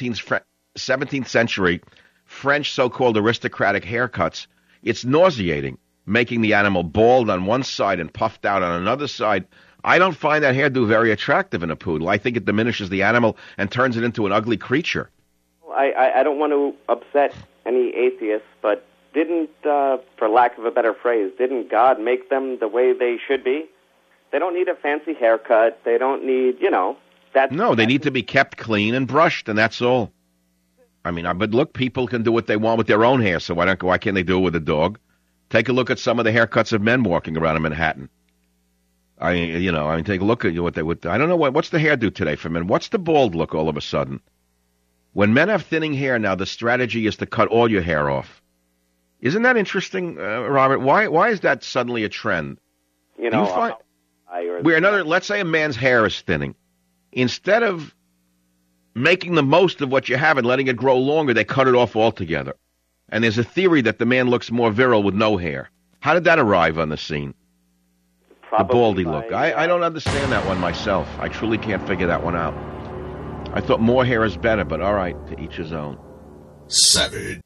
17th century French so-called aristocratic haircuts, it's nauseating, making the animal bald on one side and puffed out on another side. I don't find that hairdo very attractive in a poodle. I think it diminishes the animal and turns it into an ugly creature. I don't want to upset any atheists, but didn't, for lack of a better phrase, didn't God make them the way they should be? They don't need a fancy haircut. They don't need, No, they need to be kept clean and brushed, and that's all. I mean, but look, people can do what they want with their own hair, so why can't they do it with a dog? Take a look at some of the haircuts of men walking around in Manhattan. Take a look at what they would. I don't know what's the hairdo today for men. What's the bald look all of a sudden? When men have thinning hair now, the strategy is to cut all your hair off. Isn't that interesting, Robert? Why is that suddenly a trend? Let's say a man's hair is thinning. Instead of making the most of what you have and letting it grow longer, they cut it off altogether. And there's a theory that the man looks more virile with no hair. How did that arrive on the scene? The baldy look. I don't understand that one myself. I truly can't figure that one out. I thought more hair is better, but all right, to each his own. Savage.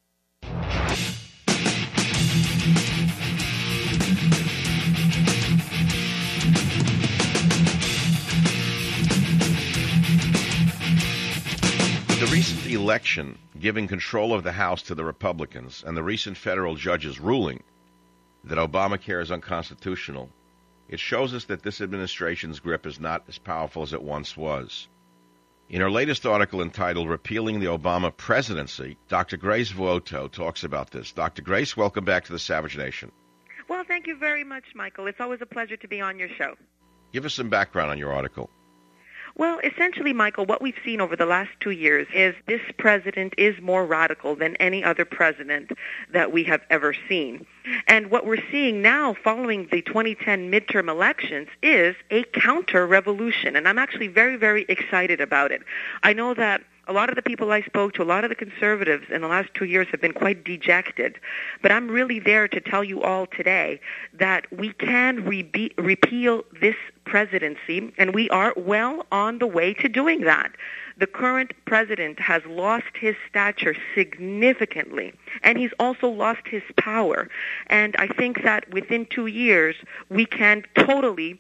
The recent election giving control of the House to the Republicans and the recent federal judge's ruling that Obamacare is unconstitutional, it shows us that this administration's grip is not as powerful as it once was. In her latest article entitled Repealing the Obama Presidency, Dr. Grace Vuoto talks about this. Dr. Grace, welcome back to the Savage Nation. Well, thank you very much, Michael. It's always a pleasure to be on your show. Give us some background on your article. Well, essentially, Michael, what we've seen over the last 2 years is this president is more radical than any other president that we have ever seen. And what we're seeing now following the 2010 midterm elections is a counter-revolution. And I'm actually very, very excited about it. I know that a lot of the people I spoke to, a lot of the conservatives in the last 2 years have been quite dejected. But I'm really there to tell you all today that we can repeal this presidency, and we are well on the way to doing that. The current president has lost his stature significantly, and he's also lost his power. And I think that within 2 years, we can totally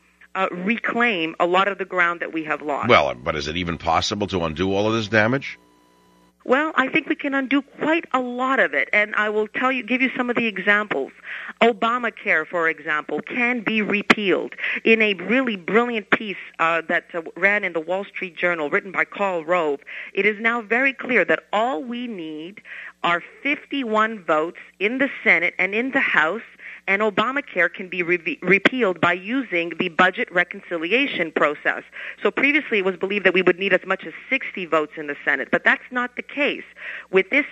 reclaim a lot of the ground that we have lost. Well, but is it even possible to undo all of this damage? Well, I think we can undo quite a lot of it, and I will give you some of the examples. Obamacare, for example, can be repealed. In a really brilliant piece that ran in the Wall Street Journal, written by Karl Rove, it is now very clear that all we need are 51 votes in the Senate and in the House, and Obamacare can be repealed by using the budget reconciliation process. So previously it was believed that we would need as much as 60 votes in the Senate, but that's not the case. With this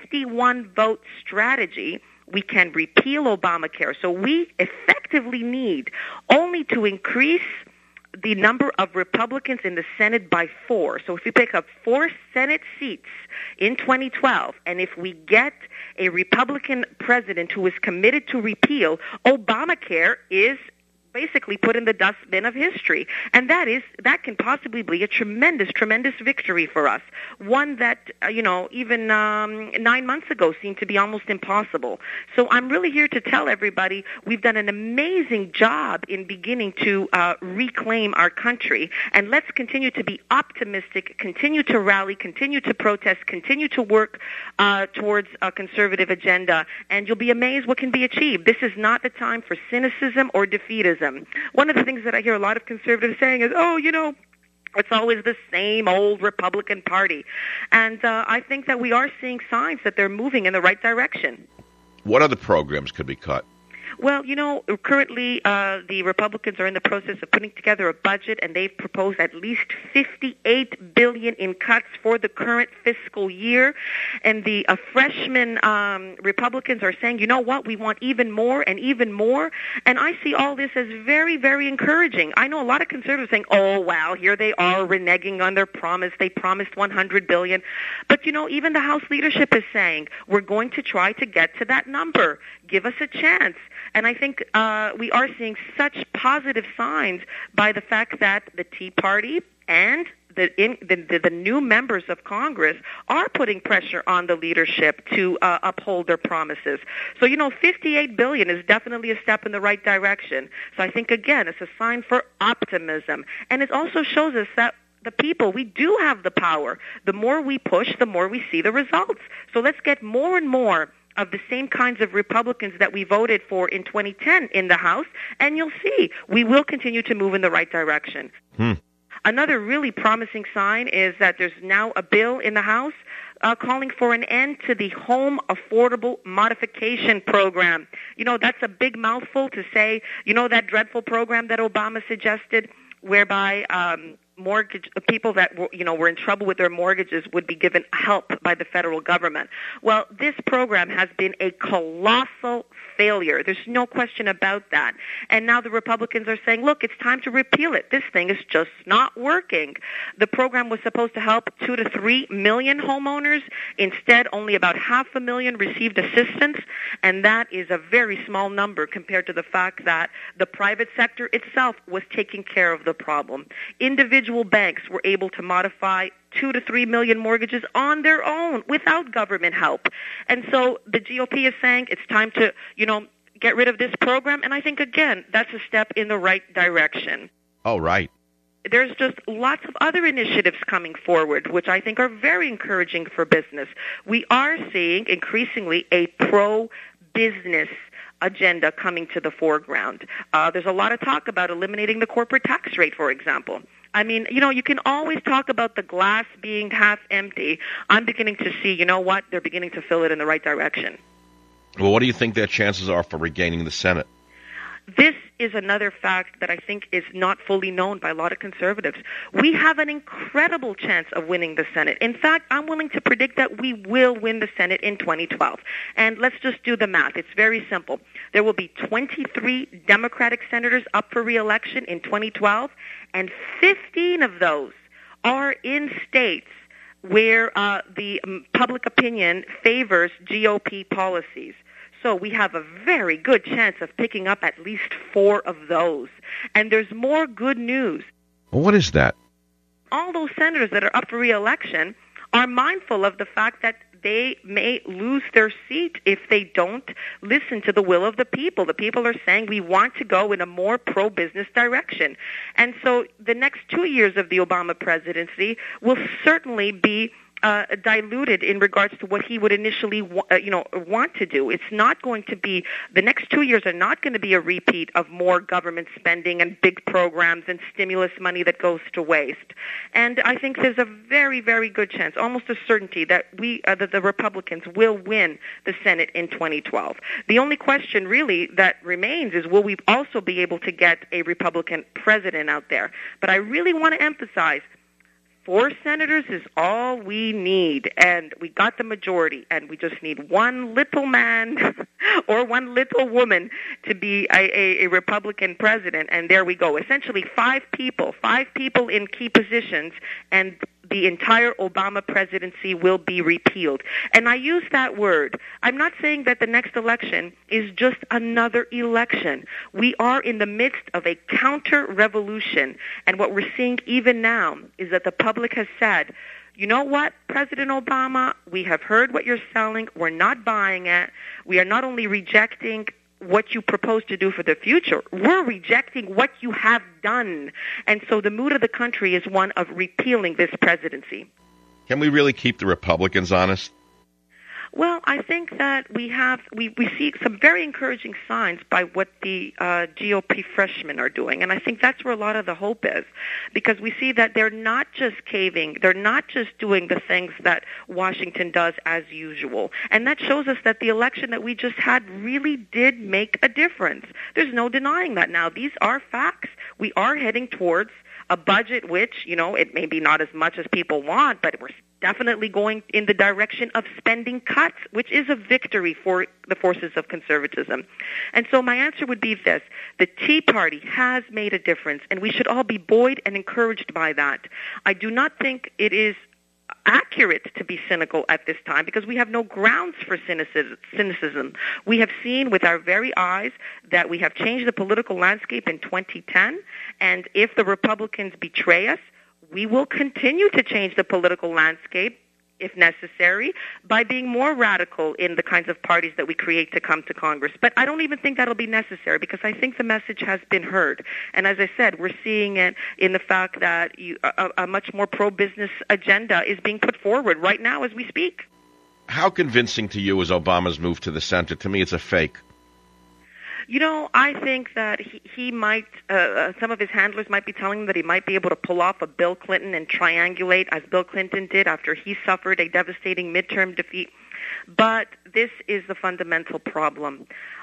51-vote strategy, we can repeal Obamacare. So we effectively need only to increase the number of Republicans in the Senate by 4. So if we pick up 4 Senate seats in 2012, and if we get a Republican president who is committed to repeal, Obamacare is basically put in the dustbin of history. And that can possibly be a tremendous, tremendous victory for us. One that, even 9 months ago seemed to be almost impossible. So I'm really here to tell everybody we've done an amazing job in beginning to reclaim our country. And let's continue to be optimistic, continue to rally, continue to protest, continue to work towards a conservative agenda. And you'll be amazed what can be achieved. This is not the time for cynicism or defeatism. One of the things that I hear a lot of conservatives saying is, it's always the same old Republican Party. And I think that we are seeing signs that they're moving in the right direction. What other programs could be cut? Well, currently the Republicans are in the process of putting together a budget, and they've proposed at least $58 billion in cuts for the current fiscal year. And the freshman Republicans are saying, you know what, we want even more and even more. And I see all this as very, very encouraging. I know a lot of conservatives saying, oh, wow, here they are reneging on their promise. They promised $100 billion. But, even the House leadership is saying, we're going to try to get to that number. Give us a chance. And I think we are seeing such positive signs by the fact that the Tea Party and the new members of Congress are putting pressure on the leadership to uphold their promises. So, $58 billion is definitely a step in the right direction. So I think, again, it's a sign for optimism. And it also shows us that the people, we do have the power. The more we push, the more we see the results. So let's get more and more of the same kinds of Republicans that we voted for in 2010 in the House, and you'll see we will continue to move in the right direction. Another really promising sign is that there's now a bill in the House calling for an end to the Home Affordable Modification Program. You know, that's a big mouthful to say. You know that dreadful program that Obama suggested whereby mortgage people that were in trouble with their mortgages would be given help by the federal government. Well, this program has been a colossal failure. There's no question about that. And now the Republicans are saying, look, it's time to repeal it. This thing is just not working. The program was supposed to help 2 to 3 million homeowners. Instead, only about 500,000 received assistance, and that is a very small number compared to the fact that the private sector itself was taking care of the problem. Individual banks were able to modify 2 to 3 million mortgages on their own without government help. And so the GOP is saying it's time to, get rid of this program. And I think, again, that's a step in the right direction. Oh, right. There's just lots of other initiatives coming forward, which I think are very encouraging for business. We are seeing increasingly a pro-business agenda coming to the foreground. There's a lot of talk about eliminating the corporate tax rate, for example. I mean, you can always talk about the glass being half empty. I'm beginning to see, they're beginning to fill it in the right direction. Well, what do you think their chances are for regaining the Senate? This is another fact that I think is not fully known by a lot of conservatives. We have an incredible chance of winning the Senate. In fact, I'm willing to predict that we will win the Senate in 2012. And let's just do the math. It's very simple. There will be 23 Democratic senators up for re-election in 2012, and 15 of those are in states where the public opinion favors GOP policies. So we have a very good chance of picking up at least 4 of those. And there's more good news. Well, what is that? All those senators that are up for re-election are mindful of the fact that they may lose their seat if they don't listen to the will of the people. The people are saying we want to go in a more pro-business direction. And so the next 2 years of the Obama presidency will certainly be diluted in regards to what he would initially want to do. It's not going to be, the next 2 years are not going to be a repeat of more government spending and big programs and stimulus money that goes to waste. And I think there's a very, very good chance, almost a certainty, that that the Republicans will win the Senate in 2012. The only question really that remains is, will we also be able to get a Republican president out there? But I really want to emphasize, 4 senators is all we need, and we got the majority, and we just need one little man or one little woman to be a Republican president, and there we go. Essentially 5 people in key positions, and the entire Obama presidency will be repealed. And I use that word. I'm not saying that the next election is just another election. We are in the midst of a counter-revolution, and what we're seeing even now is that the public has said, you know what, President Obama, we have heard what you're selling. We're not buying it. We are not only rejecting what you propose to do for the future, we're rejecting what you have done. And so the mood of the country is one of repealing this presidency. Can we really keep the Republicans honest? Well, I think that we see some very encouraging signs by what the GOP freshmen are doing, and I think that's where a lot of the hope is, because we see that they're not just caving, they're not just doing the things that Washington does as usual, and that shows us that the election that we just had really did make a difference. There's no denying that now. These are facts. We are heading towards a budget which, it may be not as much as people want, but we're definitely going in the direction of spending cuts, which is a victory for the forces of conservatism. And so my answer would be this. The Tea Party has made a difference, and we should all be buoyed and encouraged by that. I do not think it is accurate to be cynical at this time because we have no grounds for cynicism. We have seen with our very eyes that we have changed the political landscape in 2010, and if the Republicans betray us, we will continue to change the political landscape, if necessary, by being more radical in the kinds of parties that we create to come to Congress. But I don't even think that'll be necessary because I think the message has been heard. And as I said, we're seeing it in the fact that a much more pro-business agenda is being put forward right now as we speak. How convincing to you is Obama's move to the center? To me, it's a fake. You know, I think that he might, some of his handlers might be telling him that he might be able to pull off a Bill Clinton and triangulate as Bill Clinton did after he suffered a devastating midterm defeat. But this is the fundamental problem.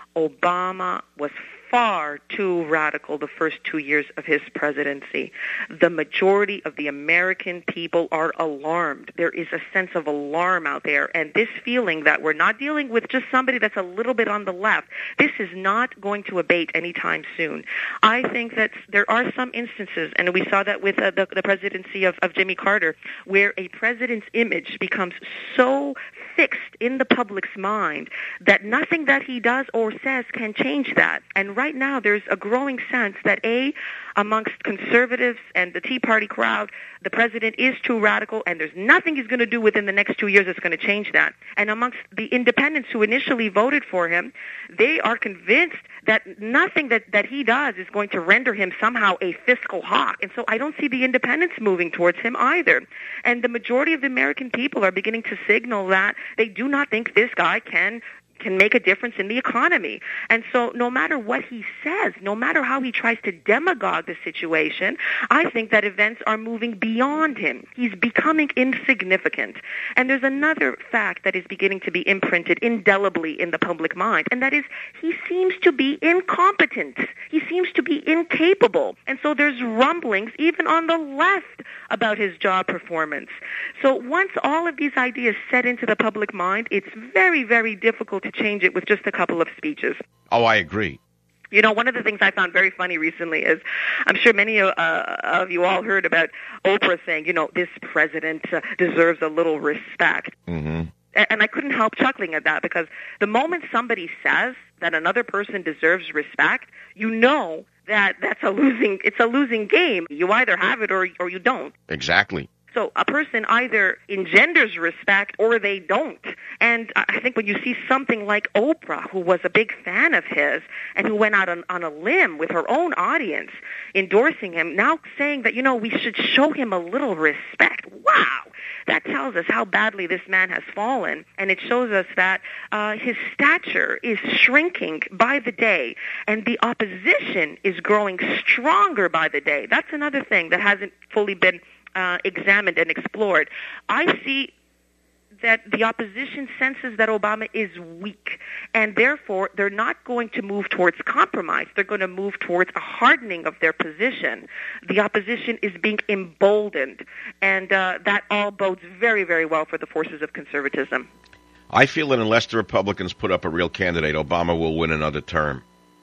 Obama was far too radical the first 2 years of his presidency. The majority of the American people are alarmed. There is a sense of alarm out there, and this feeling that we're not dealing with just somebody that's a little bit on the left, this is not going to abate anytime soon. I think that there are some instances, and we saw that with the presidency of Jimmy Carter, where a president's image becomes so fixed in the public's mind that nothing that he does or says can change that. And right now there's a growing sense that amongst conservatives and the Tea Party crowd, the president is too radical and there's nothing he's going to do within the next 2 years that's going to change that. And amongst the independents who initially voted for him, they are convinced that nothing that he does is going to render him somehow a fiscal hawk. And so I don't see the independents moving towards him either. And the majority of the American people are beginning to signal that they do not think this guy can make a difference in the economy. And so no matter what he says, no matter how he tries to demagogue the situation, I think that events are moving beyond him. He's becoming insignificant. And there's another fact that is beginning to be imprinted indelibly in the public mind, and that is he seems to be incompetent. He seems to be incapable. And so there's rumblings, even on the left, about his job performance. So once all of these ideas set into the public mind, it's very, very difficult to change it with just a couple of speeches. Oh, I agree. You know, one of the things I found very funny recently is, I'm sure many of you all heard about Oprah saying, you know, this president deserves a little respect. Mm-hmm. And I couldn't help chuckling at that, because the moment somebody says that another person deserves respect, you know that it's a losing game. You either have it or you don't. Exactly. So a person either engenders respect or they don't. And I think when you see something like Oprah, who was a big fan of his and who went out on a limb with her own audience endorsing him, now saying that, you know, we should show him a little respect. Wow! That tells us how badly this man has fallen. And it shows us that his stature is shrinking by the day. And the opposition is growing stronger by the day. That's another thing that hasn't fully been examined and explored. I see that the opposition senses that Obama is weak, and therefore they're not going to move towards compromise. They're going to move towards a hardening of their position. The opposition is being emboldened, and that all bodes very, very well for the forces of conservatism. I feel that unless the Republicans put up a real candidate, Obama will win another term.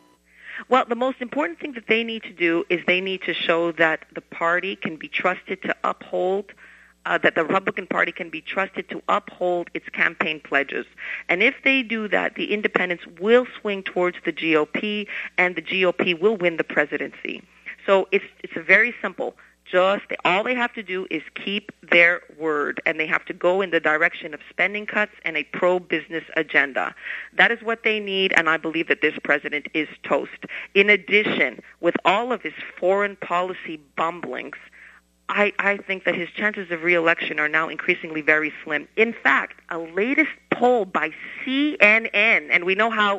Well, the most important thing that they need to do is they need to show that the party can be trusted to uphold, that the Republican Party can be trusted to uphold its campaign pledges. And if they do that, the independents will swing towards the GOP, and the GOP will win the presidency. So it's very simple. All they have to do is keep their word, and they have to go in the direction of spending cuts and a pro-business agenda. That is what they need, and I believe that this president is toast. In addition, with all of his foreign policy bumblings, I think that his chances of re-election are now increasingly very slim. In fact, a latest poll by CNN, and we know how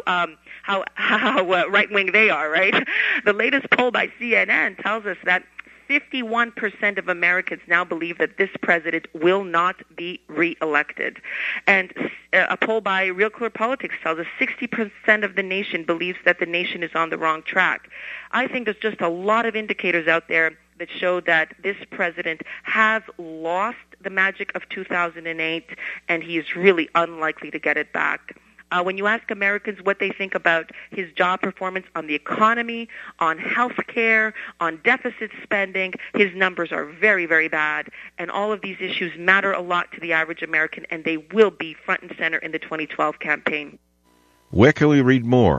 right-wing they are, right? The latest poll by CNN tells us that 51% of Americans now believe that this president will not be reelected. And a poll by Real Clear Politics tells us 60% of the nation believes that the nation is on the wrong track. I think there's just a lot of indicators out there that show that this president has lost the magic of 2008, and he is really unlikely to get it back. When you ask Americans what they think about his job performance on the economy, on health care, on deficit spending, his numbers are very, very bad. And all of these issues matter a lot to the average American, and they will be front and center in the 2012 campaign. Where can we read more?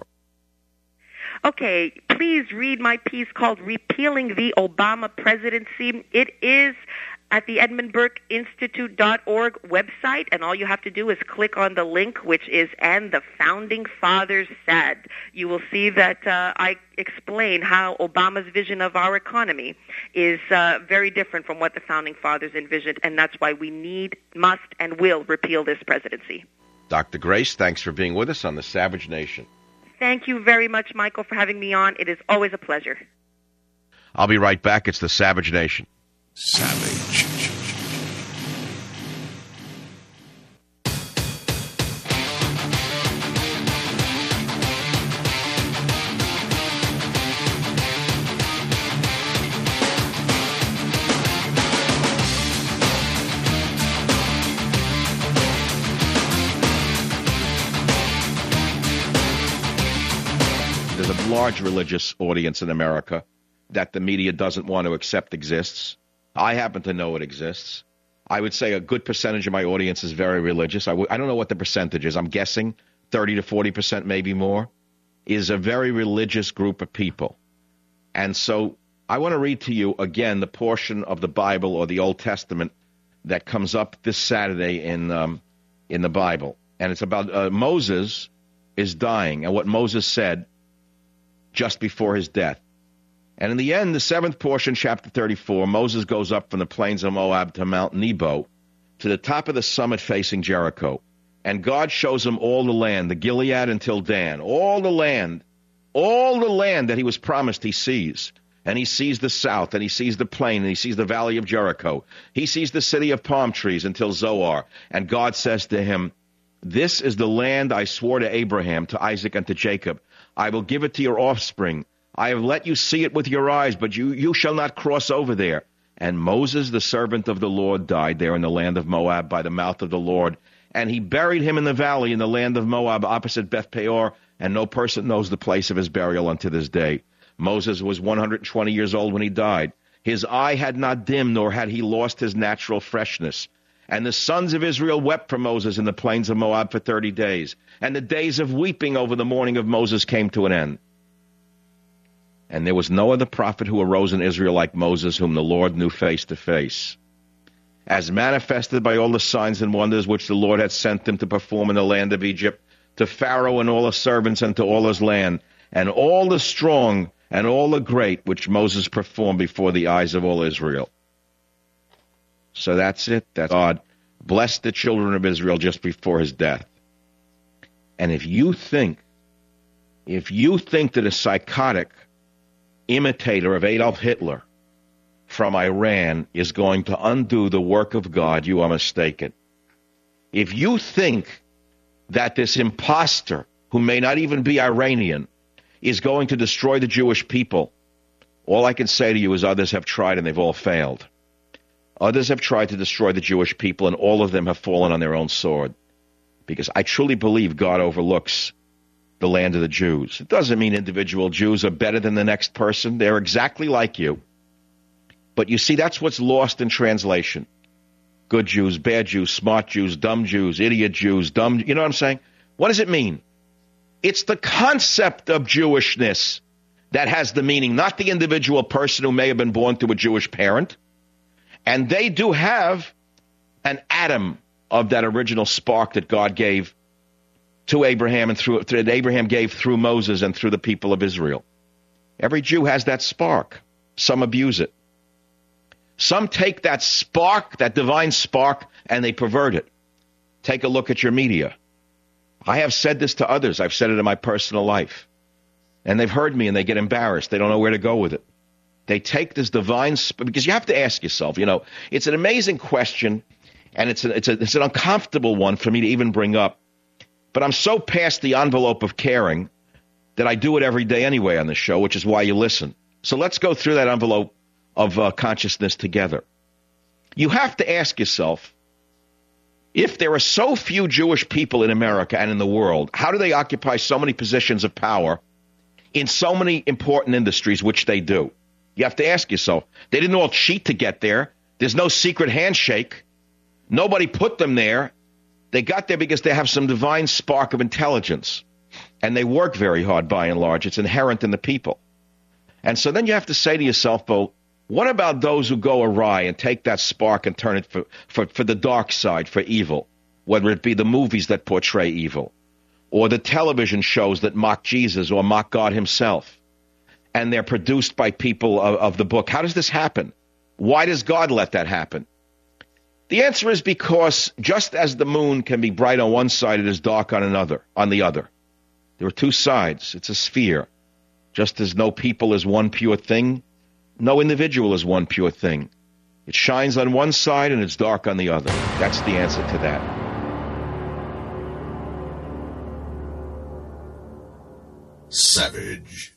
Okay, please read my piece called Repealing the Obama Presidency. It is at the EdmundBurkeInstitute.org website, and all you have to do is click on the link, which is "And the Founding Fathers Said." You will see that I explain how Obama's vision of our economy is very different from what the Founding Fathers envisioned, and that's why we need, must, and will repeal this presidency. Dr. Grace, thanks for being with us on The Savage Nation. Thank you very much, Michael, for having me on. It is always a pleasure. I'll be right back. It's The Savage Nation. Savage. There's a large religious audience in America that the media doesn't want to accept exists. I happen to know it exists. I would say a good percentage of my audience is very religious. I don't know what the percentage is. I'm guessing 30 to 40%, maybe more, is a very religious group of people. And so I want to read to you again the portion of the Bible or the Old Testament that comes up this Saturday in the Bible. And it's about Moses is dying and what Moses said just before his death. And in the end, the seventh portion, chapter 34, Moses goes up from the plains of Moab to Mount Nebo, to the top of the summit facing Jericho. And God shows him all the land, the Gilead until Dan, all the land that he was promised he sees. And he sees the south, and he sees the plain, and he sees the valley of Jericho. He sees the city of palm trees until Zoar. And God says to him, "This is the land I swore to Abraham, to Isaac, and to Jacob. I will give it to your offspring. I have let you see it with your eyes, but you shall not cross over there." And Moses, the servant of the Lord, died there in the land of Moab by the mouth of the Lord. And he buried him in the valley in the land of Moab opposite Beth Peor, and no person knows the place of his burial unto this day. Moses was 120 years old when he died. His eye had not dimmed, nor had he lost his natural freshness. And the sons of Israel wept for Moses in the plains of Moab for 30 days. And the days of weeping over the mourning of Moses came to an end. And there was no other prophet who arose in Israel like Moses, whom the Lord knew face to face, as manifested by all the signs and wonders which the Lord had sent him to perform in the land of Egypt, to Pharaoh and all his servants and to all his land, and all the strong and all the great which Moses performed before the eyes of all Israel. So that's it. That's God blessed the children of Israel just before his death. And if you think that a psychotic imitator of Adolf Hitler from Iran is going to undo the work of God, you are mistaken. If you think that this imposter, who may not even be Iranian, is going to destroy the Jewish people, all I can say to you is others have tried and they've all failed. Others have tried to destroy the Jewish people, and all of them have fallen on their own sword. Because I truly believe God overlooks the land of the Jews. It doesn't mean individual Jews are better than the next person. They're exactly like you. But you see, that's what's lost in translation. Good Jews, bad Jews, smart Jews, dumb Jews, idiot Jews, dumb... You know what I'm saying? What does it mean? It's the concept of Jewishness that has the meaning, not the individual person who may have been born to a Jewish parent. And they do have an atom of that original spark that God gave to Abraham and that Abraham gave through Moses and through the people of Israel. Every Jew has that spark. Some abuse it. Some take that spark, that divine spark, and they pervert it. Take a look at your media. I have said this to others. I've said it in my personal life. And they've heard me and they get embarrassed. They don't know where to go with it. They take this divine, because you have to ask yourself, it's an amazing question, and it's an uncomfortable one for me to even bring up. But I'm so past the envelope of caring that I do it every day anyway on the show, which is why you listen. So let's go through that envelope of consciousness together. You have to ask yourself, if there are so few Jewish people in America and in the world, how do they occupy so many positions of power in so many important industries, which they do? You have to ask yourself, they didn't all cheat to get there. There's no secret handshake. Nobody put them there. They got there because they have some divine spark of intelligence. And they work very hard by and large. It's inherent in the people. And so then you have to say to yourself, well, What about those who go awry and take that spark and turn it for the dark side, for evil, whether it be the movies that portray evil or the television shows that mock Jesus or mock God himself, and they're produced by people of the book? How does this happen? Why does God let that happen? The answer is because just as the moon can be bright on one side, it is dark on the other. There are two sides. It's a sphere. Just as no people is one pure thing, no individual is one pure thing. It shines on one side and it's dark on the other. That's the answer to that. Savage.